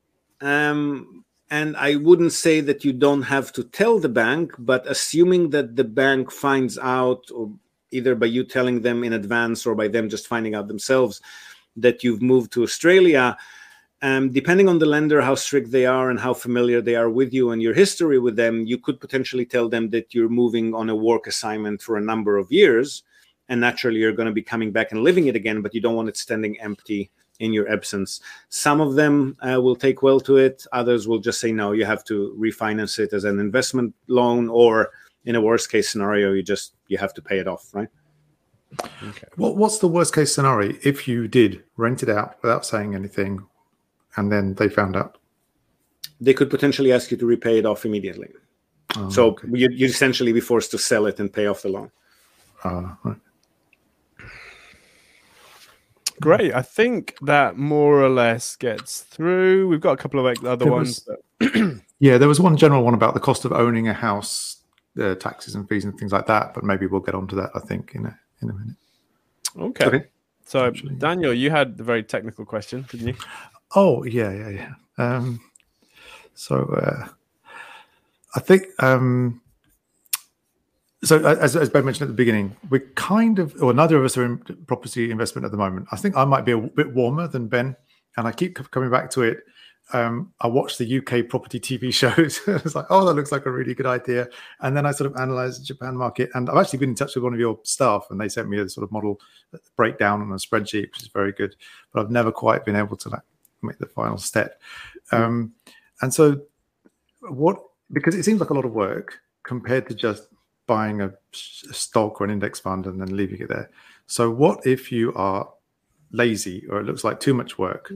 Um, And I wouldn't say that you don't have to tell the bank, but assuming that the bank finds out, or either by you telling them in advance or by them just finding out themselves that you've moved to Australia, um, depending on the lender, how strict they are and how familiar they are with you and your history with them, you could potentially tell them that you're moving on a work assignment for a number of years. And naturally, you're going to be coming back and living it again, but you don't want it standing empty in your absence. Some of them uh, will take well to it. Others will just say, no, you have to refinance it as an investment loan, or in a worst case scenario, you just, you have to pay it off, right? Okay. What, what's the worst case scenario if you did rent it out without saying anything and then they found out? They could potentially ask you to repay it off immediately. Oh, so okay. you, you'd essentially be forced to sell it and pay off the loan. Uh, right. Great. I think that more or less gets through. We've got a couple of other there ones. Was, but... yeah, there was one general one about the cost of owning a house, uh, taxes and fees and things like that. But maybe we'll get onto that, I think, in a in a minute. Okay. okay. So, Actually, Daniel, you had the very technical question, didn't you? Oh, yeah, yeah, yeah. Um, so, uh, I think... Um, So as, as Ben mentioned at the beginning, we're kind of, or neither of us are in property investment at the moment. I think I might be a bit warmer than Ben, and I keep coming back to it. Um, I watch the U K property T V shows. It's like, oh, that looks like a really good idea. And then I sort of analyze the Japan market. And I've actually been in touch with one of your staff, and they sent me a sort of model breakdown on a spreadsheet, which is very good. But I've never quite been able to like make the final step. Um, and so what, because it seems like a lot of work compared to just buying a, a stock or an index fund and then leaving it there. So what if you are lazy or it looks like too much work?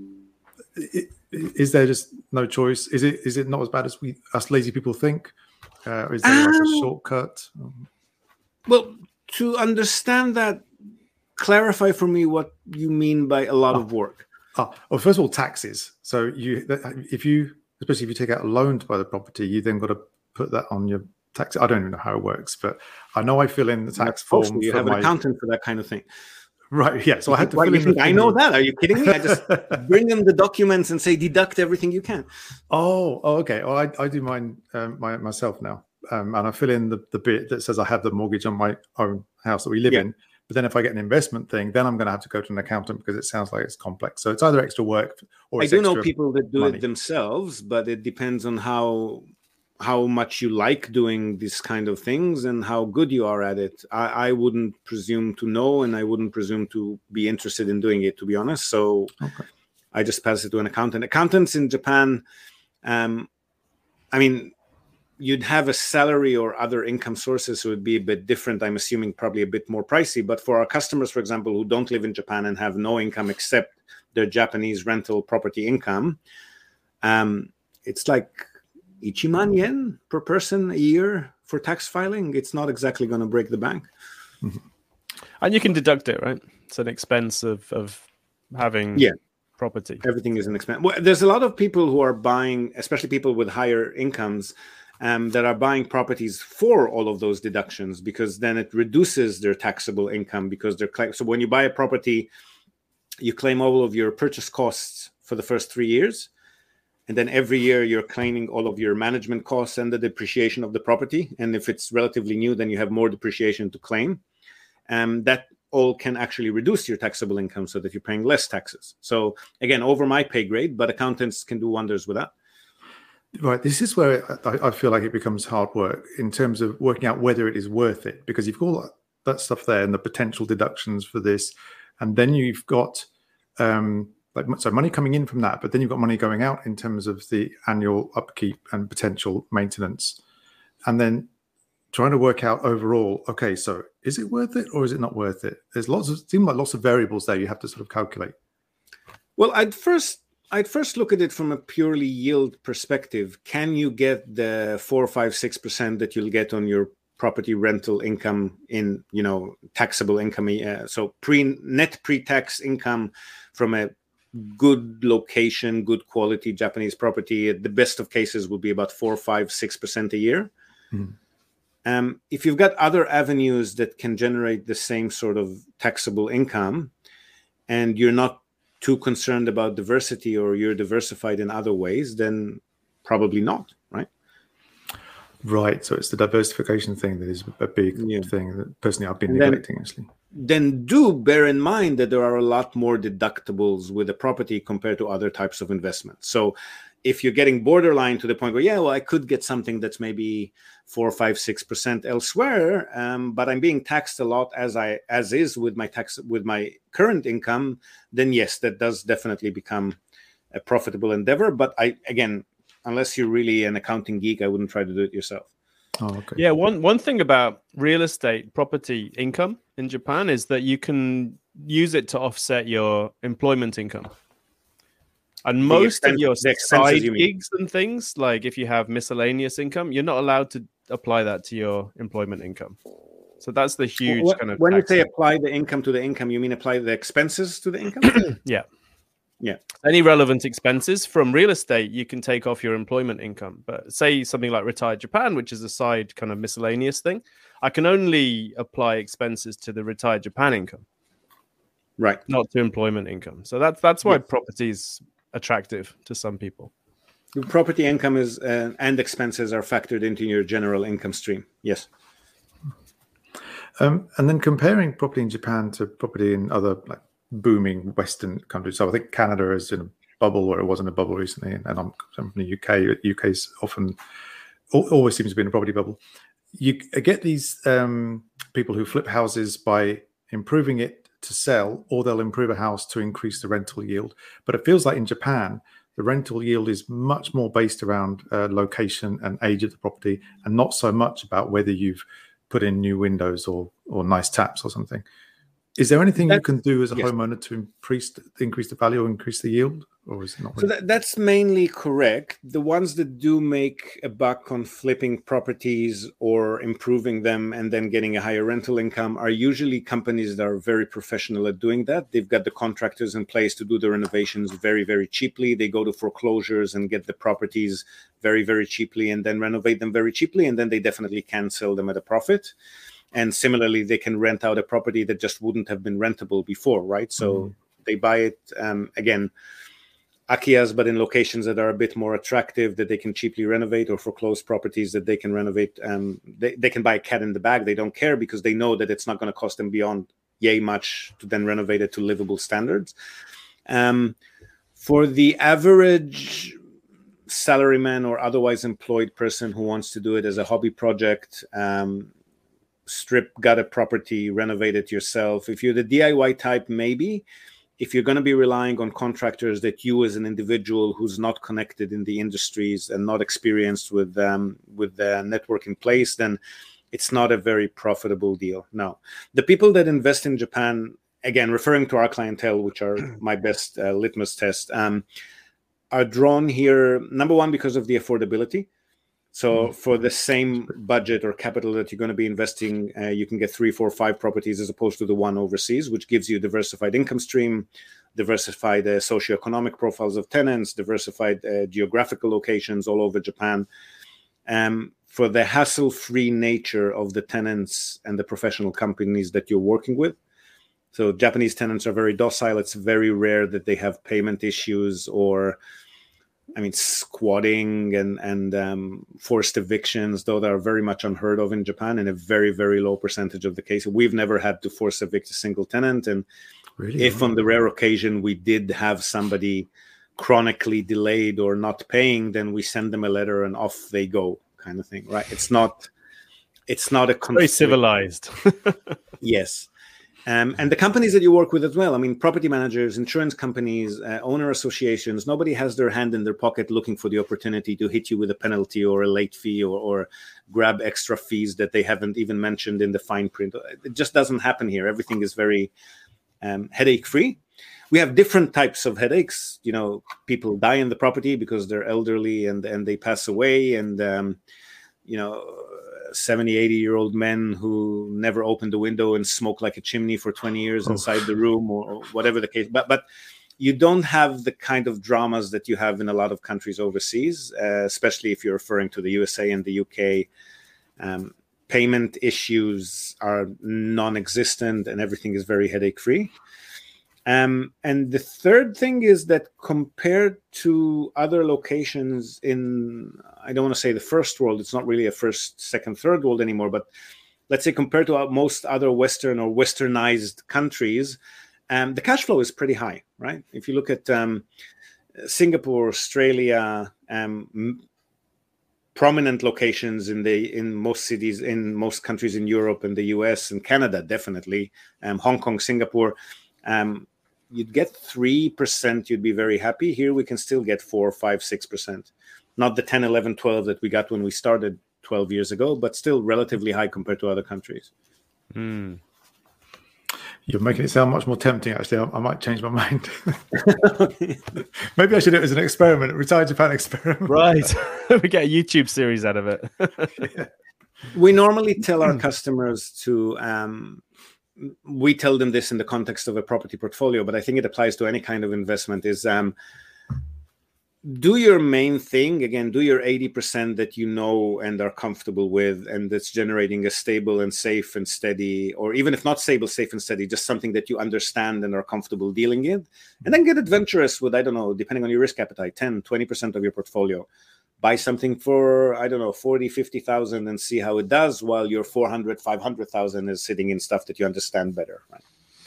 It, is there just no choice? Is it is it not as bad as we us lazy people think? Uh, or is there um, like a shortcut? Well, to understand that, clarify for me what you mean by a lot oh. of work. Oh, well, first of all, taxes. So you, if you, especially if you take out a loan to buy the property, you then got to put that on your tax. I don't even know how it works, but I know I fill in the tax form. You have my... an accountant for that kind of thing. Right, yeah. So I had to Why, fill in think the I know that. Are you kidding me? I just bring them the documents and say deduct everything you can. Oh, oh okay. Well, I, I do mine um, my, myself now. Um, and I fill in the, the bit that says I have the mortgage on my own house that we live yeah. in. But then if I get an investment thing, then I'm going to have to go to an accountant because it sounds like it's complex. So it's either extra work or it's I do know extra people that do money. it themselves, but it depends on how how much you like doing these kind of things and how good you are at it. I, I wouldn't presume to know, and I wouldn't presume to be interested in doing it, to be honest. So okay. I just pass it to an accountant. Accountants in Japan, um, I mean, you'd have a salary or other income sources, so it would be a bit different. I'm assuming probably a bit more pricey. But for our customers, for example, who don't live in Japan and have no income except their Japanese rental property income, um, it's like ichiman yen per person a year for tax filing. It's not exactly going to break the bank. Mm-hmm. And you can deduct it, right? It's an expense of, of having yeah. property. Everything is an expense. Well, there's a lot of people who are buying, especially people with higher incomes, um, that are buying properties for all of those deductions, because then it reduces their taxable income, because they're cl- so when you buy a property, you claim all of your purchase costs for the first three years. And then every year you're claiming all of your management costs and the depreciation of the property. And if it's relatively new, then you have more depreciation to claim. Um, that all can actually reduce your taxable income so that you're paying less taxes. So again, over my pay grade, but accountants can do wonders with that. Right. This is where I, I feel like it becomes hard work in terms of working out whether it is worth it, because you've got all that stuff there and the potential deductions for this. And then you've got um, like so money coming in from that, but then you've got money going out in terms of the annual upkeep and potential maintenance. And then trying to work out overall, okay, so is it worth it or is it not worth it? There's lots of, seem like lots of variables there you have to sort of calculate. Well, I'd first, I'd first look at it from a purely yield perspective. Can you get the four, five, six percent that you'll get on your property rental income in, you know, taxable income? Uh, so pre net pre-tax income from a good location, good quality Japanese property. The best of cases will be about four, five, six percent a year. Mm-hmm. Um, if you've got other avenues that can generate the same sort of taxable income, and you're not too concerned about diversity, or you're diversified in other ways, then probably not, right? Right. So it's the diversification thing that is a big yeah. thing that personally I've been and neglecting, then, actually. Then do bear in mind that there are a lot more deductibles with a property compared to other types of investments. So if you're getting borderline to the point where, yeah, well, I could get something that's maybe four, five, six percent elsewhere, um, but I'm being taxed a lot as I as is with my tax with my current income, then yes, that does definitely become a profitable endeavor. But I again, unless you're really an accounting geek, I wouldn't try to do it yourself. Oh, okay. Yeah, one one thing about real estate property income in Japan is that you can use it to offset your employment income. And most expense, of your side you gigs and things, like if you have miscellaneous income, you're not allowed to apply that to your employment income. So that's the huge well, kind of. When you say apply the income to the income, you mean apply the expenses to the income? yeah. Yeah. Any relevant expenses from real estate, you can take off your employment income. But say something like Retired Japan, which is a side kind of miscellaneous thing, I can only apply expenses to the Retired Japan income. Right. Not to employment income. So that's that's why yes. property's attractive to some people. Property income is uh, and expenses are factored into your general income stream. Yes. Um, and then comparing property in Japan to property in other like booming Western countries. So I think Canada is in a bubble, or it wasn't a bubble recently, and I'm, I'm from the U K. U K is often always seems to be in a property bubble. You get these um, people who flip houses by improving it to sell, or they'll improve a house to increase the rental yield. But it feels like in Japan, the rental yield is much more based around uh, location and age of the property, and not so much about whether you've put in new windows or or nice taps or something. Is there anything that's, you can do as a yes. homeowner to increase increase the value or increase the yield, or is it not? So that, that's mainly correct. The ones that do make a buck on flipping properties or improving them and then getting a higher rental income are usually companies that are very professional at doing that. They've got the contractors in place to do the renovations very, very cheaply. They go to foreclosures and get the properties very, very cheaply and then renovate them very cheaply, and then they definitely can sell them at a profit. And similarly, they can rent out a property that just wouldn't have been rentable before, right? So mm. they buy it, um, again, Akiyas, but in locations that are a bit more attractive, that they can cheaply renovate, or foreclosed properties that they can renovate. Um, they, they can buy a cat in the bag. They don't care because they know that it's not going to cost them beyond yay much to then renovate it to livable standards. Um, for the average salaryman or otherwise employed person who wants to do it as a hobby project, um, strip, gut a property, renovate it yourself. If you're the D I Y type, maybe. if you're going to be relying on contractors that you as an individual who's not connected in the industries and not experienced with um, with the network in place, then it's not a very profitable deal. No. The people that invest in Japan, again, referring to our clientele, which are my best uh, litmus test, um, are drawn here, number one, because of the affordability. So for the same budget or capital that you're going to be investing, uh, you can get three, four, five properties as opposed to the one overseas, which gives you a diversified income stream, diversified uh, socioeconomic profiles of tenants, diversified uh, geographical locations all over Japan. Um, for the hassle-free nature of the tenants and the professional companies that you're working with. So Japanese tenants are very docile. It's very rare that they have payment issues or, I mean, squatting and, and um, forced evictions, though they are very much unheard of in Japan in a very, very low percentage of the cases. We've never had to force evict a single tenant. And really? If on the rare occasion we did have somebody chronically delayed or not paying, then we send them a letter and off they go, kind of thing, right? It's not, it's not a conflict. Very civilized. Yes. Um, and the companies that you work with as well, I mean, property managers, insurance companies, uh, owner associations, nobody has their hand in their pocket looking for the opportunity to hit you with a penalty or a late fee or, or grab extra fees that they haven't even mentioned in the fine print. It just doesn't happen here. Everything is very um, headache-free. We have different types of headaches. You know, people die in the property because they're elderly and, and they pass away. And, um, you know, seventy, eighty-year-old men who never opened the window and smoke like a chimney for twenty years oh. inside the room or, or whatever the case. But but you don't have the kind of dramas that you have in a lot of countries overseas, uh, especially if you're referring to the U S A and the U K. Um, payment issues are non-existent and everything is very headache-free. Um, and the third thing is that compared to other locations in, I don't want to say the first world, it's not really a first, second, third world anymore, but let's say compared to most other Western or Westernized countries, um, the cash flow is pretty high, right? If you look at um, Singapore, Australia, um, m- prominent locations in the in most cities, in most countries in Europe and the U S and Canada, definitely, um, Hong Kong, Singapore, um, you'd get three percent, you'd be very happy. Here we can still get four, five, six percent. Not the ten, eleven, twelve that we got when we started twelve years ago, but still relatively high compared to other countries. Mm. You're making it sound much more tempting, actually. I, I might change my mind. Maybe I should do it as an experiment, a Retired Japan experiment. Right. We get a YouTube series out of it. Yeah. We normally tell our customers to... Um, we tell them this in the context of a property portfolio, but I think it applies to any kind of investment, is um, do your main thing. Again, do your eighty percent that you know and are comfortable with, and that's generating a stable and safe and steady, or even if not stable, safe and steady, just something that you understand and are comfortable dealing in. And then get adventurous with, I don't know, depending on your risk appetite, ten, twenty percent of your portfolio. Buy something for, I don't know, forty, fifty thousand and see how it does, while your four hundred, five hundred thousand is sitting in stuff that you understand better. Right?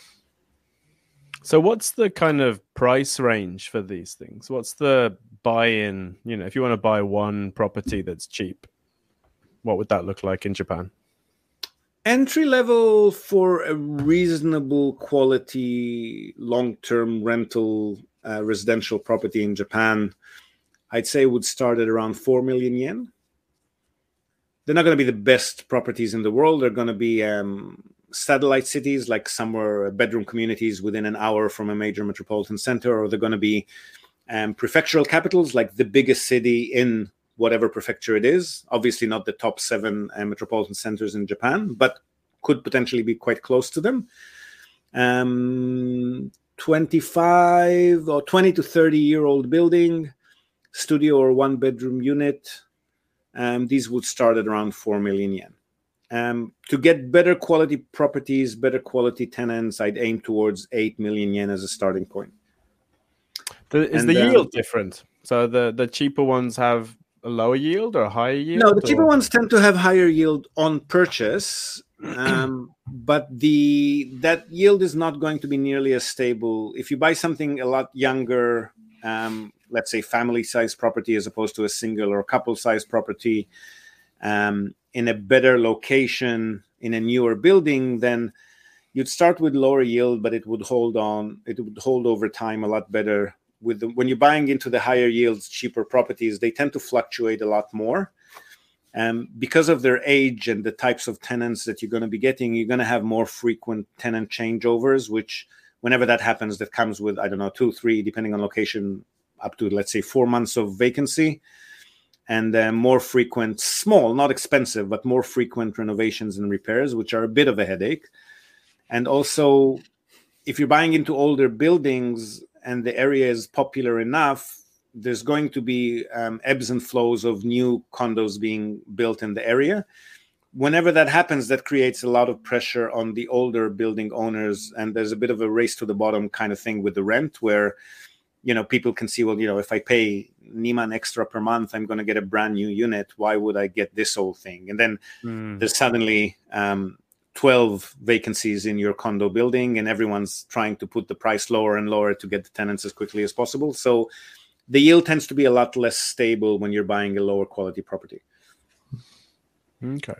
So what's the kind of price range for these things? What's the buy-in? You know, if you want to buy one property that's cheap, what would that look like in Japan? Entry level for a reasonable quality long-term rental uh, residential property in Japan, I'd say would start at around four million yen. They're not going to be the best properties in the world. They're going to be um, satellite cities, like somewhere bedroom communities within an hour from a major metropolitan center, or they're going to be um, prefectural capitals, like the biggest city in whatever prefecture it is. Obviously not the top seven uh, metropolitan centers in Japan, but could potentially be quite close to them. Um, twenty-five or twenty to thirty year old building, studio or one bedroom unit. Um, these would start at around four million yen. Um, to get better quality properties, better quality tenants, I'd aim towards eight million yen as a starting point. The, is And, the um, yield different? So the, the cheaper ones have a lower yield or a higher yield? No, the cheaper or? ones tend to have higher yield on purchase, um, but the that yield is not going to be nearly as stable. If you buy something a lot younger, um, let's say family-sized property as opposed to a single or couple-sized property, um, in a better location, in a newer building, then you'd start with lower yield, but it would hold on. It would hold over time a lot better. With the, when you're buying into the higher yields, cheaper properties, they tend to fluctuate a lot more. Um, because of their age and the types of tenants that you're going to be getting, you're going to have more frequent tenant changeovers, which whenever that happens, that comes with, I don't know, two, three, depending on location, up to, let's say, four months of vacancy. And uh, more frequent, small, not expensive, but more frequent renovations and repairs, which are a bit of a headache. And also, if you're buying into older buildings and the area is popular enough, there's going to be um, ebbs and flows of new condos being built in the area. Whenever that happens, that creates a lot of pressure on the older building owners. And there's a bit of a race to the bottom kind of thing with the rent where, you know, people can see, well, you know, if I pay Neiman extra per month, I'm going to get a brand new unit. Why would I get this old thing? And then mm. there's suddenly um, twelve vacancies in your condo building and everyone's trying to put the price lower and lower to get the tenants as quickly as possible. So the yield tends to be a lot less stable when you're buying a lower quality property. Okay.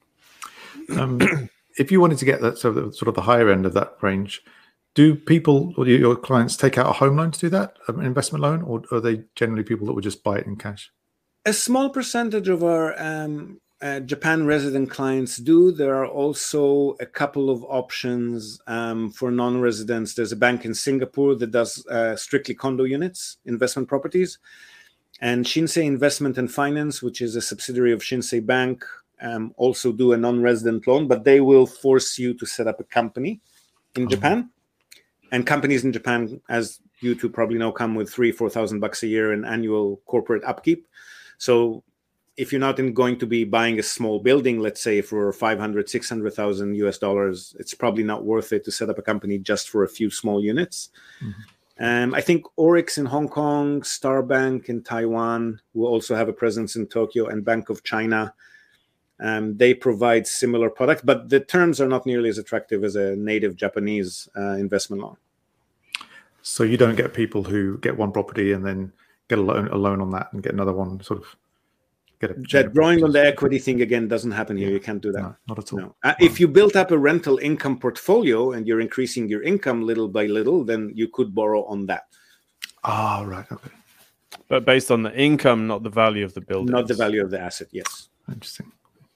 Um, if you wanted to get that sort of, sort of the higher end of that range, do people or your clients take out a home loan to do that, an investment loan, or are they generally people that would just buy it in cash? A small percentage of our um, uh, Japan resident clients do. There are also a couple of options um, for non-residents. There's a bank in Singapore that does uh, strictly condo units, investment properties. And Shinsei Investment and Finance, which is a subsidiary of Shinsei Bank, um, also do a non-resident loan, but they will force you to set up a company in oh. Japan. And companies in Japan, as you two probably know, come with three, four thousand bucks a year in annual corporate upkeep. So if you're not in going to be buying a small building, let's say for five hundred, six hundred thousand U S dollars, it's probably not worth it to set up a company just for a few small units. Mm-hmm. Um, I think Orix in Hong Kong, Star Bank in Taiwan will also have a presence in Tokyo, and Bank of China. Um, they provide similar products, but the terms are not nearly as attractive as a native Japanese uh, investment loan. So you don't get people who get one property and then get a loan, a loan on that and get another one, sort of get a... That drawing on the equity thing, again, doesn't happen here. Yeah. You can't do that. No, not at all. No. Uh, wow. If you built up a rental income portfolio and you're increasing your income little by little, then you could borrow on that. Ah, oh, right. Okay. But based on the income, not the value of the building. Not the value of the asset, yes. Interesting.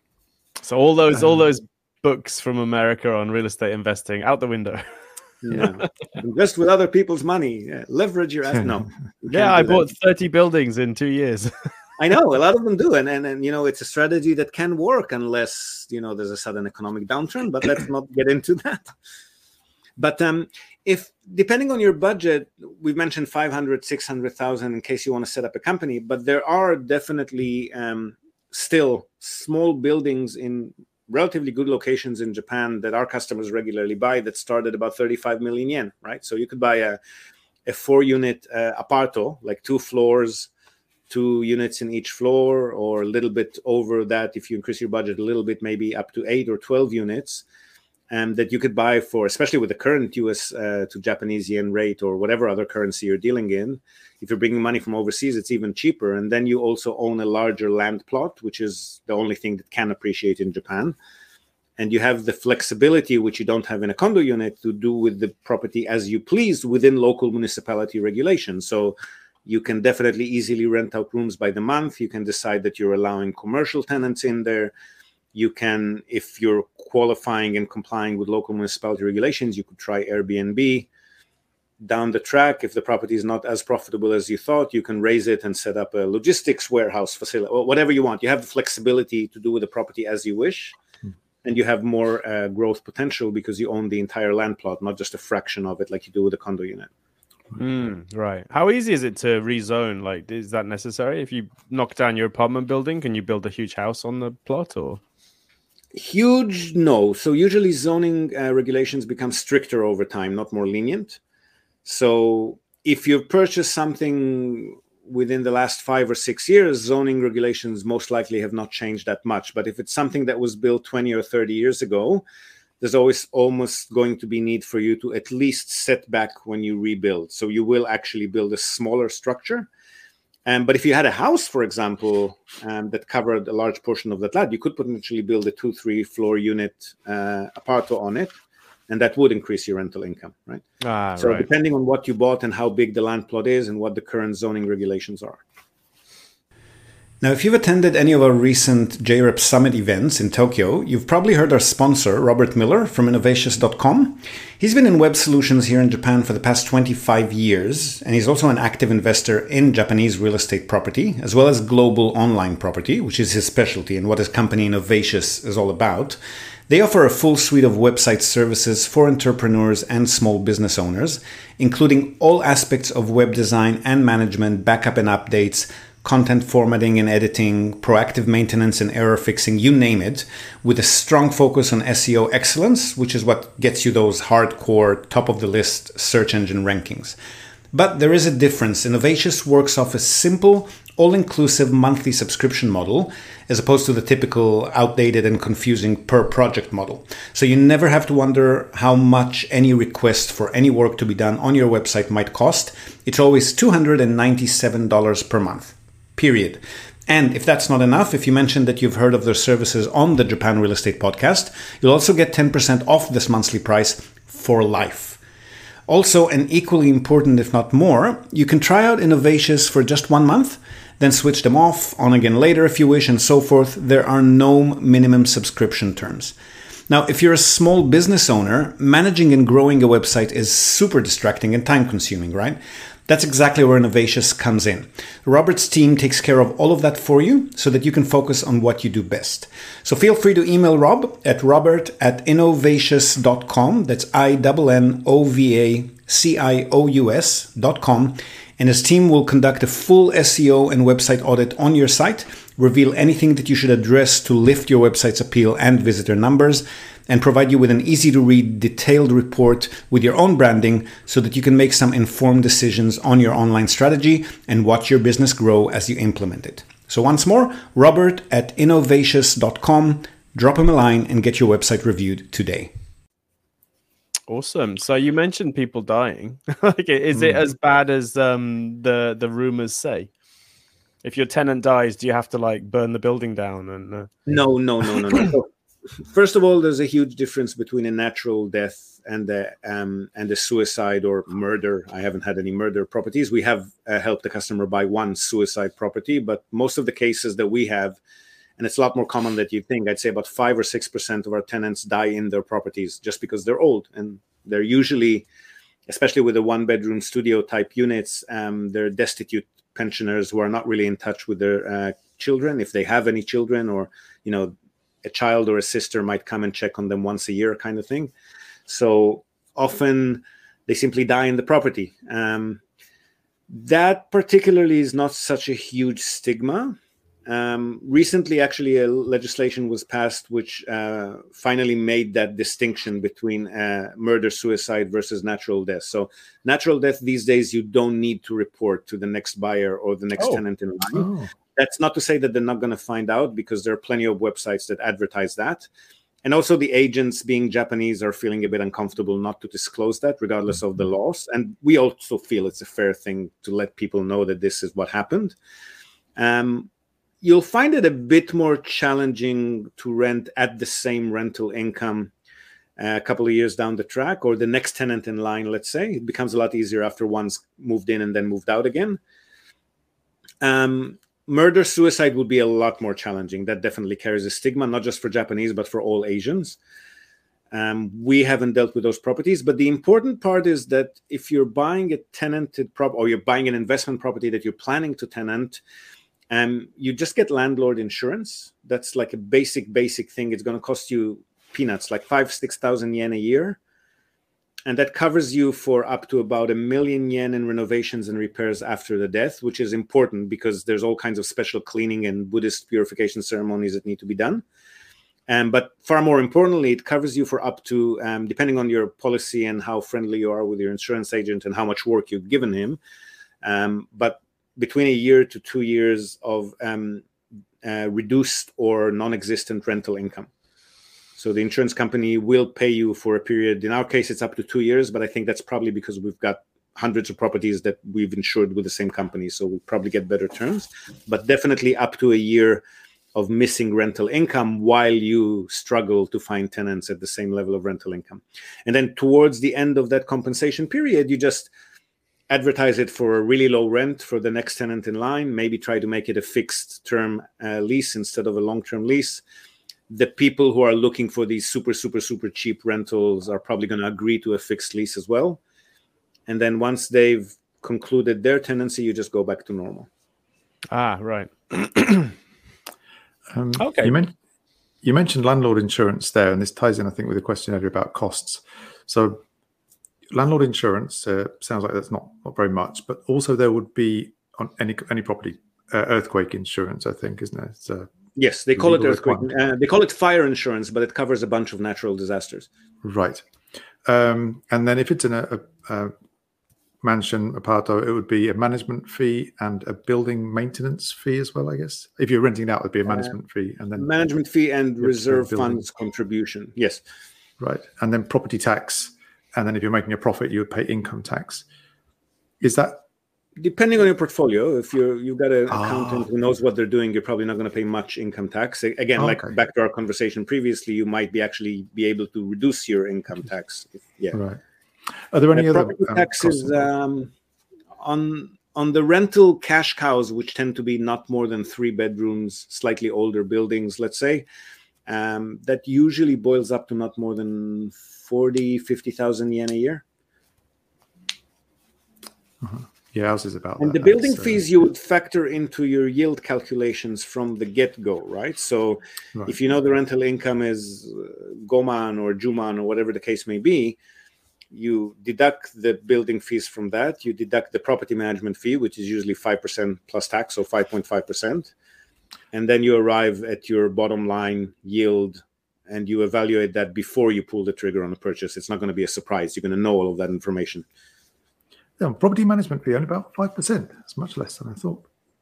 So all those um, all those books from America on real estate investing out the window. Yeah. Invest with other people's money. Yeah. Leverage your asset. No. Yeah, I bought thirty buildings in two years. I know a lot of them do, and, and and you know it's a strategy that can work unless you know there's a sudden economic downturn. But let's not get into that. But um, if depending on your budget, we've mentioned five hundred, six hundred thousand in case you want to set up a company. But there are definitely um, still small buildings in relatively good locations in Japan that our customers regularly buy that start at about thirty-five million yen, right? So you could buy a, a four-unit uh, aparto, like two floors, two units in each floor, or a little bit over that if you increase your budget a little bit, maybe up to eight or twelve units, and that you could buy for, especially with the current U S uh, to Japanese yen rate or whatever other currency you're dealing in. If you're bringing money from overseas, it's even cheaper. And then you also own a larger land plot, which is the only thing that can appreciate in Japan. And you have the flexibility, which you don't have in a condo unit, to do with the property as you please within local municipality regulations. So you can definitely easily rent out rooms by the month. You can decide that you're allowing commercial tenants in there. You can, if you're qualifying and complying with local municipality regulations, you could try Airbnb. Down the track, if the property is not as profitable as you thought, you can raise it and set up a logistics warehouse facility, or whatever you want. You have the flexibility to do with the property as you wish, mm. and you have more uh, growth potential because you own the entire land plot, not just a fraction of it like you do with a condo unit. Mm, right. How easy is it to rezone? Like, is that necessary? If you knock down your apartment building, can you build a huge house on the plot, or? Huge, no. So usually zoning uh, regulations become stricter over time, not more lenient. So if you've purchased something within the last five or six years, zoning regulations most likely have not changed that much. But if it's something that was built twenty or thirty years ago, there's always almost going to be need for you to at least set back when you rebuild. So you will actually build a smaller structure. Um, but if you had a house, for example, um, that covered a large portion of that lot, you could potentially build a two, three floor unit uh, aparto on it. and that would increase your rental income, right? Ah, so right. depending on what you bought and how big the land plot is and what the current zoning regulations are. Now, if you've attended any of our recent J R E P Summit events in Tokyo, you've probably heard our sponsor, Robert Miller from Innovatius dot com. He's been in web solutions here in Japan for the past twenty-five years, and he's also an active investor in Japanese real estate property, as well as global online property, which is his specialty and what his company Innovatius is all about. They offer a full suite of website services for entrepreneurs and small business owners, including all aspects of web design and management, backup and updates, content formatting and editing, proactive maintenance and error fixing, you name it, with a strong focus on S E O excellence, which is what gets you those hardcore, top-of-the-list search engine rankings. But there is a difference. Innovatius works off a simple, all-inclusive monthly subscription model, as opposed to the typical outdated and confusing per-project model. So you never have to wonder how much any request for any work to be done on your website might cost. It's always two hundred ninety-seven dollars per month. Period. And if that's not enough, if you mentioned that you've heard of their services on the Japan Real Estate Podcast, you'll also get ten percent off this monthly price for life. Also, and equally important, if not more, you can try out Innovatius for just one month, then switch them off, on again later if you wish, and so forth. There are no minimum subscription terms. Now, if you're a small business owner, managing and growing a website is super distracting and time-consuming, right? That's exactly where Innovatius comes in. Robert's team takes care of all of that for you so that you can focus on what you do best. So feel free to email Rob at robert at innovatius dot com. That's I N N O V A C I O U S dot com. And his team will conduct a full S E O and website audit on your site, reveal anything that you should address to lift your website's appeal and visitor numbers, and provide you with an easy-to-read, detailed report with your own branding so that you can make some informed decisions on your online strategy and watch your business grow as you implement it. So once more, Robert at innovatius dot com. Drop him a line and get your website reviewed today. Awesome. So you mentioned people dying. Like, is it as bad as um, the the rumors say? If your tenant dies, do you have to like burn the building down? And uh... no, no, no, no, no. First of all, there's a huge difference between a natural death and the um, and a suicide or murder. I haven't had any murder properties. We have uh, helped the customer buy one suicide property, but most of the cases that we have, and it's a lot more common than you think. I'd say about five or six percent of our tenants die in their properties just because they're old, and they're usually, especially with the one-bedroom studio type units, um, they're destitute pensioners who are not really in touch with their uh, children, if they have any children, or you know, a child or a sister might come and check on them once a year, kind of thing. So often they simply die in the property. Um, that particularly is not such a huge stigma. Um, recently, actually, a legislation was passed which uh, finally made that distinction between uh, murder, suicide versus natural death. So natural death these days, you don't need to report to the next buyer or the next oh. tenant in line. Oh. That's not to say that they're not going to find out, because there are plenty of websites that advertise that. And also the agents, being Japanese, are feeling a bit uncomfortable not to disclose that, regardless of the laws. And we also feel it's a fair thing to let people know that this is what happened. Um, you'll find it a bit more challenging to rent at the same rental income uh, a couple of years down the track, or the next tenant in line, let's say. It becomes a lot easier after one's moved in and then moved out again. Um, Murder, suicide would be a lot more challenging. That definitely carries a stigma, not just for Japanese, but for all Asians. Um, we haven't dealt with those properties, but the important part is that if you're buying a tenanted prop, or you're buying an investment property that you're planning to tenant, um, you just get landlord insurance. That's like a basic, basic thing. It's going to cost you peanuts, like five, six thousand yen a year. And that covers you for up to about a million yen in renovations and repairs after the death, which is important because there's all kinds of special cleaning and Buddhist purification ceremonies that need to be done. Um, but far more importantly, it covers you for up to, um, depending on your policy and how friendly you are with your insurance agent and how much work you've given him, um, but between a year to two years of um, uh, reduced or non-existent rental income. So the insurance company will pay you for a period. In our case, it's up to two years, but I think that's probably because we've got hundreds of properties that we've insured with the same company. So we'll probably get better terms, but definitely up to a year of missing rental income while you struggle to find tenants at the same level of rental income. And then towards the end of that compensation period, you just advertise it for a really low rent for the next tenant in line, maybe try to make it a fixed term uh, lease instead of a long-term lease. The people who are looking for these super, super, super cheap rentals are probably going to agree to a fixed lease as well. And then once they've concluded their tenancy, you just go back to normal. Ah, right. um, okay. You, men- you mentioned landlord insurance there, and this ties in, I think, with the question earlier about costs. So landlord insurance uh, sounds like that's not, not very much, but also there would be on any any property uh, earthquake insurance, I think, isn't it? It's, uh, yes, they call it earthquake. Uh, they call it fire insurance, but it covers a bunch of natural disasters. Right. Um, and then if it's in a, a, a mansion, apartment, it would be a management fee and a building maintenance fee as well, I guess. If you're renting it out, it'd be a management uh, fee and then management fee and reserve funds contribution. Yes. Right. And then property tax. And then if you're making a profit, you would pay income tax. Is that? Depending on your portfolio, if you're, you've got an accountant oh. who knows what they're doing, you're probably not going to pay much income tax. Again, oh, like okay. back to our conversation previously, you might be actually be able to reduce your income tax. If, yeah. Right. Are there any the other property um, taxes um, on on the rental cash cows, which tend to be not more than three bedrooms, slightly older buildings, let's say, um, that usually boils up to not more than forty, fifty thousand yen a year. Uh-huh. Yeah, ours is about and that. the building That's, fees uh, you would factor into your yield calculations from the get-go, right? So right. if you know the rental income is uh, Goman or Juman or whatever the case may be, you deduct the building fees from that. You deduct the property management fee, which is usually five percent plus tax, so five point five percent. And then you arrive at your bottom line yield, and you evaluate that before you pull the trigger on a purchase. It's not going to be a surprise. You're going to know all of that information. Yeah, property management fee only about five percent. It's much less than I thought.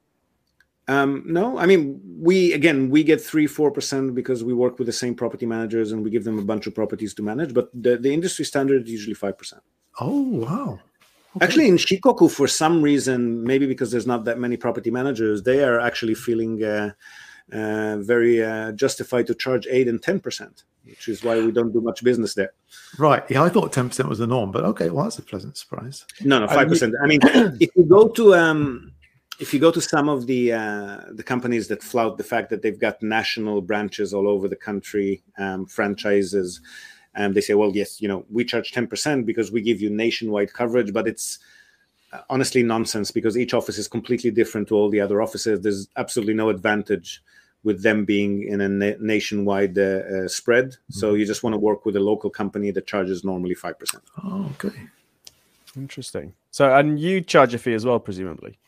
Um, no, I mean, we, again, we get three, four percent because we work with the same property managers and we give them a bunch of properties to manage. But the, the industry standard is usually five percent. Oh, wow. Okay. Actually, in Shikoku, for some reason, maybe because there's not that many property managers, they are actually feeling uh, uh, very uh, justified to charge eight and ten percent, which is why we don't do much business there. Right. Yeah, I thought ten percent was the norm, but okay, well, that's a pleasant surprise. No, no, five percent. I mean, if you go to um, if you go to some of the uh, the companies that flout the fact that they've got national branches all over the country, um, franchises, and they say, well, yes, you know, we charge ten percent because we give you nationwide coverage, but it's uh, honestly nonsense because each office is completely different to all the other offices. There's absolutely no advantage with them being in a na- nationwide uh, uh, spread. Mm-hmm. So you just want to work with a local company that charges normally five percent. Oh, okay. Interesting. So, and you charge a fee as well, presumably?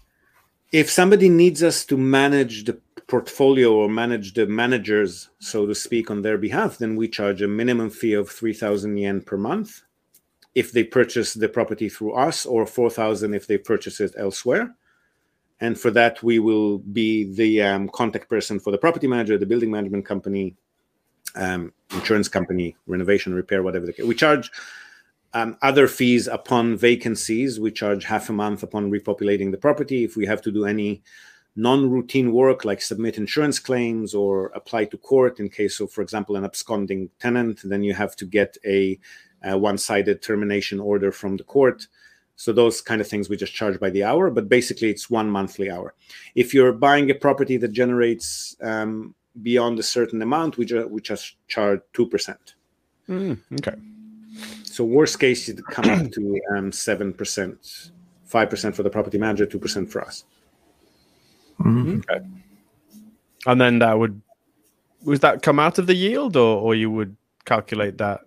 If somebody needs us to manage the portfolio or manage the managers, so to speak, on their behalf, then we charge a minimum fee of three thousand yen per month if they purchase the property through us, or four thousand if they purchase it elsewhere. And for that, we will be the um, contact person for the property manager, the building management company, um, insurance company, renovation, repair, whatever the case. We charge um, other fees upon vacancies. We charge half a month upon repopulating the property. If we have to do any non-routine work like submit insurance claims or apply to court in case of, for example, an absconding tenant, then you have to get a, a one-sided termination order from the court. So those kind of things we just charge by the hour, but basically it's one monthly hour. If you're buying a property that generates um, beyond a certain amount, we, ju- we just charge two percent. Mm, okay. So worst case, you'd come up to um, seven percent, five percent for the property manager, two percent for us. Mm-hmm. Okay. And then that would, would that come out of the yield, or, or you would calculate that?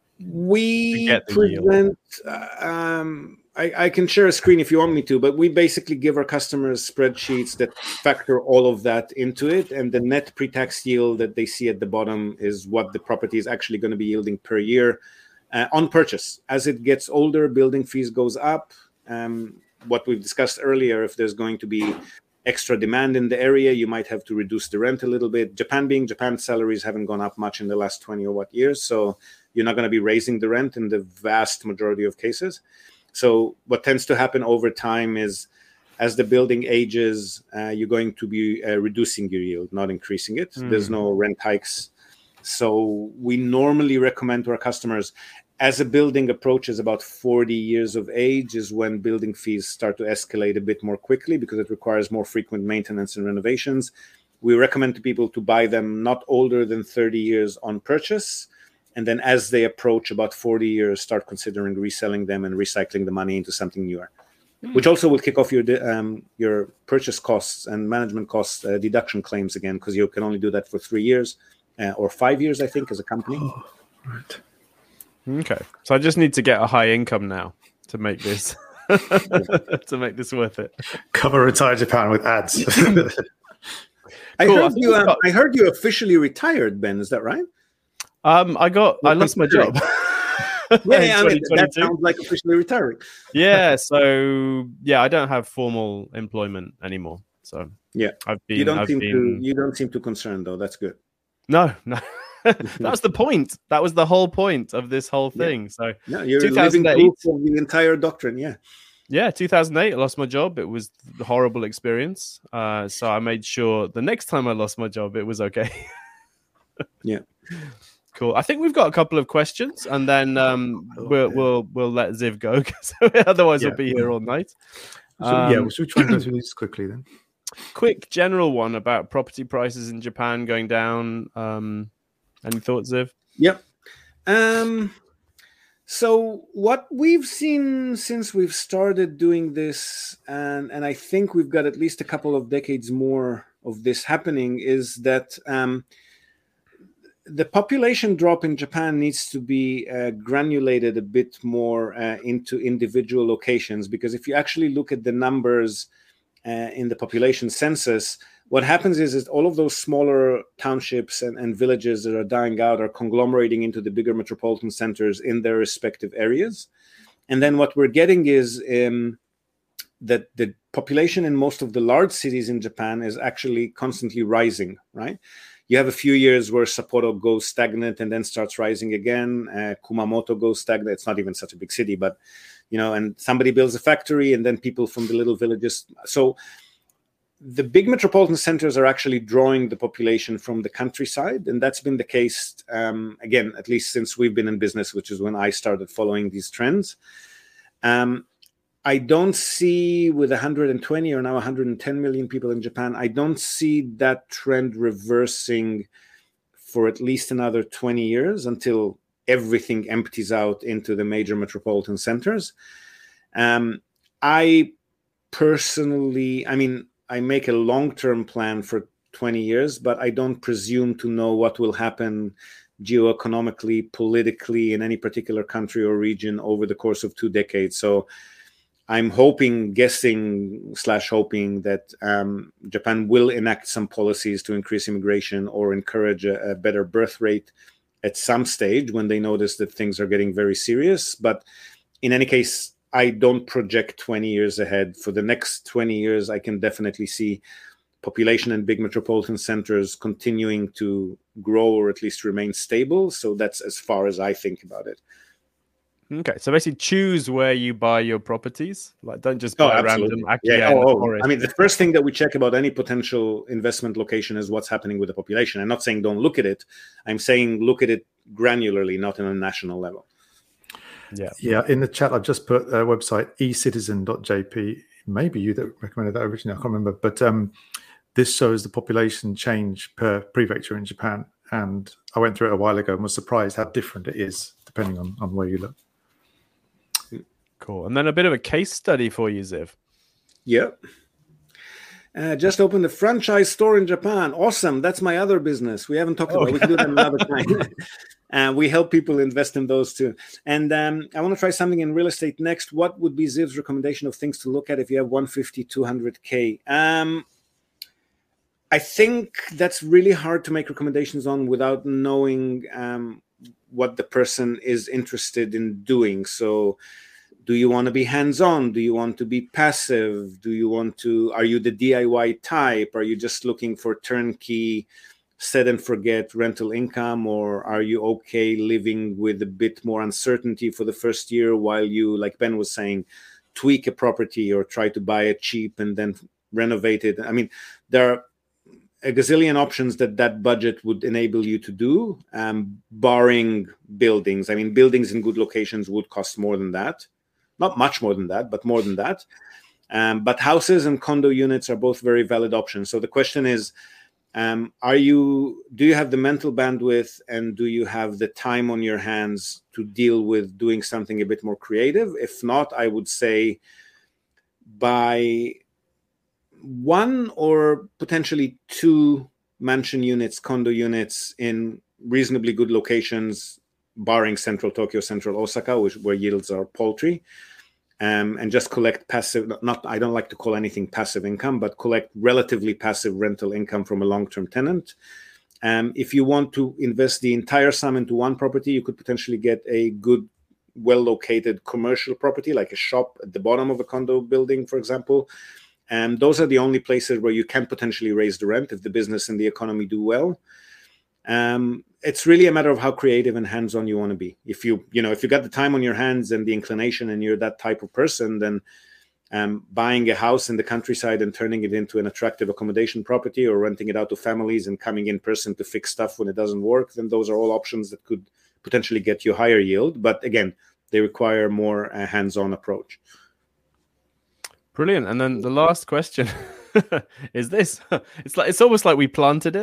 We present, uh, um, I, I can share a screen if you want me to, but we basically give our customers spreadsheets that factor all of that into it. And the net pre-tax yield that they see at the bottom is what the property is actually going to be yielding per year uh, on purchase. As it gets older, building fees goes up. Um, what we've discussed earlier, if there's going to be extra demand in the area, you might have to reduce the rent a little bit. Japan being Japan, salaries haven't gone up much in the last twenty or what years. So you're not going to be raising the rent in the vast majority of cases. So what tends to happen over time is as the building ages, uh, you're going to be uh, reducing your yield, not increasing it. Mm. There's no rent hikes. So we normally recommend to our customers, as a building approaches about forty years of age, is when building fees start to escalate a bit more quickly because it requires more frequent maintenance and renovations. We recommend to people to buy them not older than thirty years on purchase. And then as they approach about forty years, start considering reselling them and recycling the money into something newer, mm. which also will kick off your um, your purchase costs and management costs uh, deduction claims again, because you can only do that for three years uh, or five years, I think, as a company. Oh, right. Okay, so I just need to get a high income now to make this to make this worth it. Cover Retire Japan with ads. I, cool. heard I, you, uh, got... I heard you officially retired, Ben. Is that right? Um, I got What I lost my job. yeah, yeah I mean, that sounds like officially retiring. Yeah, so yeah, I don't have formal employment anymore. So yeah, I've been. You don't I've seem been... to. You don't seem too concerned, though. That's good. No, no. That's the point. That was the whole point of this whole thing. Yeah. So no, you're living proof of the entire doctrine. Yeah. Yeah, two thousand eight, I lost my job. It was a horrible experience. Uh, so I made sure the next time I lost my job, it was okay. Yeah. Cool. I think we've got a couple of questions, and then um, oh, we'll, yeah. we'll we'll let Ziv go, because otherwise yeah. we'll be here all night. So, um, yeah, we'll so try and go through these quickly then. Quick general one about property prices in Japan going down. Um, any thoughts, Ziv? Yep. Um, so what we've seen since we've started doing this, and, and I think we've got at least a couple of decades more of this happening, is that um, the population drop in Japan needs to be uh, granulated a bit more uh, into individual locations, because if you actually look at the numbers uh, in the population census, what happens is, is all of those smaller townships and, and villages that are dying out are conglomerating into the bigger metropolitan centers in their respective areas. And then what we're getting is um, that the population in most of the large cities in Japan is actually constantly rising, right? You have a few years where Sapporo goes stagnant and then starts rising again. Uh, Kumamoto goes stagnant. It's not even such a big city, but, you know, and somebody builds a factory and then people from the little villages. So the big metropolitan centers are actually drawing the population from the countryside. And that's been the case, um, again, at least since we've been in business, which is when I started following these trends. Um, I don't see, with one hundred twenty or now one hundred ten million people in Japan, I don't see that trend reversing for at least another twenty years until everything empties out into the major metropolitan centers. Um, I personally, I mean, I make a long-term plan for twenty years, but I don't presume to know what will happen geoeconomically, politically in any particular country or region over the course of two decades. So I'm hoping, guessing, slash hoping that um, Japan will enact some policies to increase immigration or encourage a, a better birth rate at some stage when they notice that things are getting very serious. But in any case, I don't project twenty years ahead. For the next twenty years, I can definitely see population in big metropolitan centers continuing to grow or at least remain stable. So that's as far as I think about it. Okay, so basically choose where you buy your properties. Like, don't just buy oh, random. Yeah, yeah. Oh, oh. I mean, the first thing that we check about any potential investment location is what's happening with the population. I'm not saying don't look at it. I'm saying look at it granularly, not on a national level. Yeah, yeah. In the chat, I've just put a website e citizen dot j p. Maybe you that recommended that originally. I can't remember, but um, this shows the population change per prefecture in Japan, and I went through it a while ago and was surprised how different it is depending on, on where you look. Cool. And then a bit of a case study for you, Ziv. Yep. Uh, just opened a franchise store in Japan. Awesome. That's my other business. We haven't talked oh. about it. We can do that another time. uh, we help people invest in those too. And um, I want to try something in real estate next. What would be Ziv's recommendation of things to look at if you have one fifty, two hundred K? Um, I think that's really hard to make recommendations on without knowing um, what the person is interested in doing. So do you want to be hands-on? Do you want to be passive? Do you want to, are you the D I Y type? Are you just looking for turnkey, set and forget rental income? Or are you okay living with a bit more uncertainty for the first year while you, like Ben was saying, tweak a property or try to buy it cheap and then renovate it. I mean, there are a gazillion options that that budget would enable you to do, um, barring buildings. I mean, buildings in good locations would cost more than that. Not much more than that, but more than that. Um, but houses and condo units are both very valid options. So the question is, um, are you, do you have the mental bandwidth and do you have the time on your hands to deal with doing something a bit more creative? If not, I would say buy one or potentially two mansion units, condo units in reasonably good locations, barring central Tokyo, central Osaka, which, where yields are paltry, um, and just collect passive, not, I don't like to call anything passive income, but collect relatively passive rental income from a long-term tenant. Um, if you want to invest the entire sum into one property, you could potentially get a good, well-located commercial property, like a shop at the bottom of a condo building, for example. And those are the only places where you can potentially raise the rent if the business and the economy do well. Um, it's really a matter of how creative and hands-on you want to be. If you, you know, if you got the time on your hands and the inclination and you're that type of person, then um, buying a house in the countryside and turning it into an attractive accommodation property or renting it out to families and coming in person to fix stuff when it doesn't work, then those are all options that could potentially get you higher yield. But again, they require more a hands-on approach. Brilliant. And then the last question is this. It's like it's almost like we planted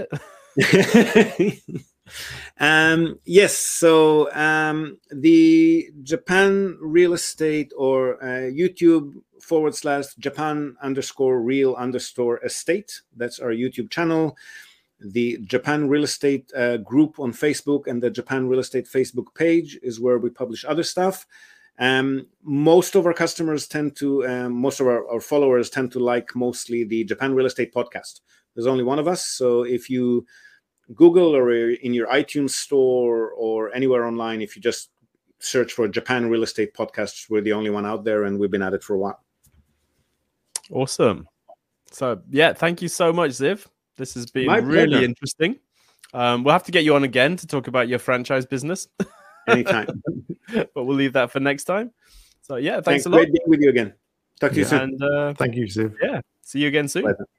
it. um, yes. So um, the Japan real estate or uh, YouTube forward slash Japan underscore real underscore estate. That's our YouTube channel. The Japan Real Estate uh, group on Facebook and the Japan Real Estate Facebook page is where we publish other stuff. Um, most of our customers tend to, um, most of our, our followers tend to like mostly the Japan Real Estate podcast. There's only one of us. So if you Google or in your iTunes store or anywhere online, if you just search for Japan Real Estate podcasts, we're the only one out there and we've been at it for a while. Awesome. So yeah, thank you so much, Ziv. This has been My really pleasure. interesting. Um, we'll have to get you on again to talk about your franchise business. Anytime. But we'll leave that for next time. So yeah, thanks, Thanks a lot. Great being with you again. Talk to you Yeah. soon. And uh, Thank you, Ziv. yeah, see you again soon. Pleasure.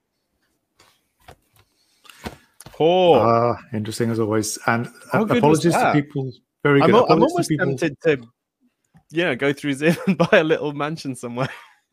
Oh, Ah, interesting as always. And How good was apologies to that? people. Very good. I'm, al- I'm Apologies almost to people. tempted to, yeah, go through Ziv and buy a little mansion somewhere.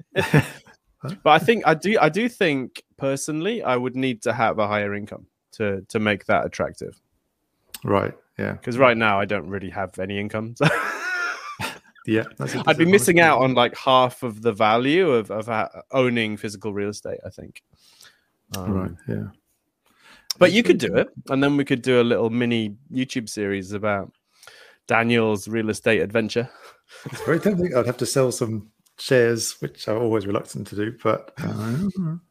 But I think I do. I do think personally, I would need to have a higher income to to make that attractive. Right. Yeah. Because right now I don't really have any income. So Yeah. That's a I'd be missing disadvantage. out on like half of the value of of ha- owning physical real estate, I think. Um, Right. Yeah. But you could do it, and then we could do a little mini YouTube series about Daniel's real estate adventure. It's very tempting. I'd have to sell some shares, which I'm always reluctant to do, but uh,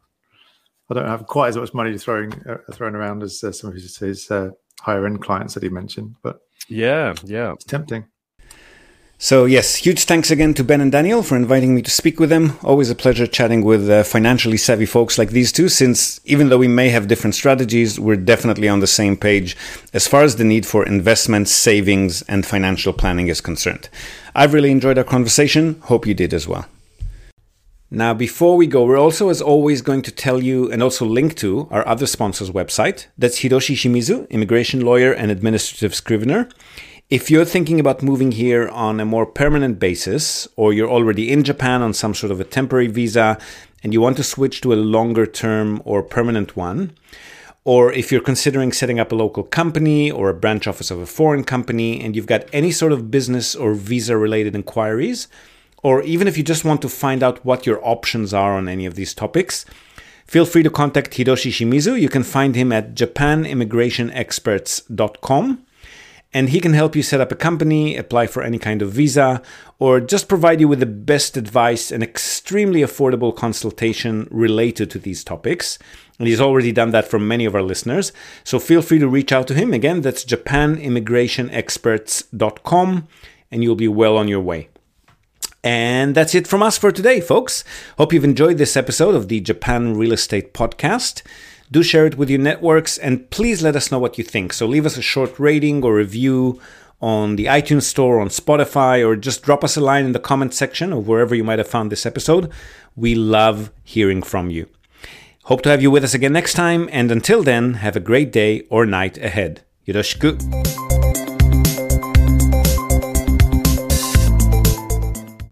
I don't have quite as much money throwing uh, thrown around as uh, some of his, his uh, higher end clients that he mentioned. But Yeah, yeah. it's tempting. So yes, huge thanks again to Ben and Daniel for inviting me to speak with them. Always a pleasure chatting with uh, financially savvy folks like these two, since even though we may have different strategies, we're definitely on the same page as far as the need for investments, savings, and financial planning is concerned. I've really enjoyed our conversation. Hope you did as well. Now, before we go, we're also, as always, going to tell you and also link to our other sponsor's website. That's Hiroshi Shimizu, immigration lawyer and administrative scrivener. If you're thinking about moving here on a more permanent basis, or you're already in Japan on some sort of a temporary visa and you want to switch to a longer term or permanent one, or if you're considering setting up a local company or a branch office of a foreign company and you've got any sort of business or visa related inquiries, or even if you just want to find out what your options are on any of these topics, feel free to contact Hiroshi Shimizu. You can find him at japan immigration experts dot com. And he can help you set up a company, apply for any kind of visa, or just provide you with the best advice and extremely affordable consultation related to these topics. And he's already done that for many of our listeners. So feel free to reach out to him. Again, that's japan immigration experts dot com, and you'll be well on your way. And that's it from us for today, folks. Hope you've enjoyed this episode of the Japan Real Estate Podcast. Do share it with your networks, and please let us know what you think. So leave us a short rating or review on the iTunes Store, on Spotify, or just drop us a line in the comment section of wherever you might have found this episode. We love hearing from you. Hope to have you with us again next time, and until then, have a great day or night ahead. Yoroshiku.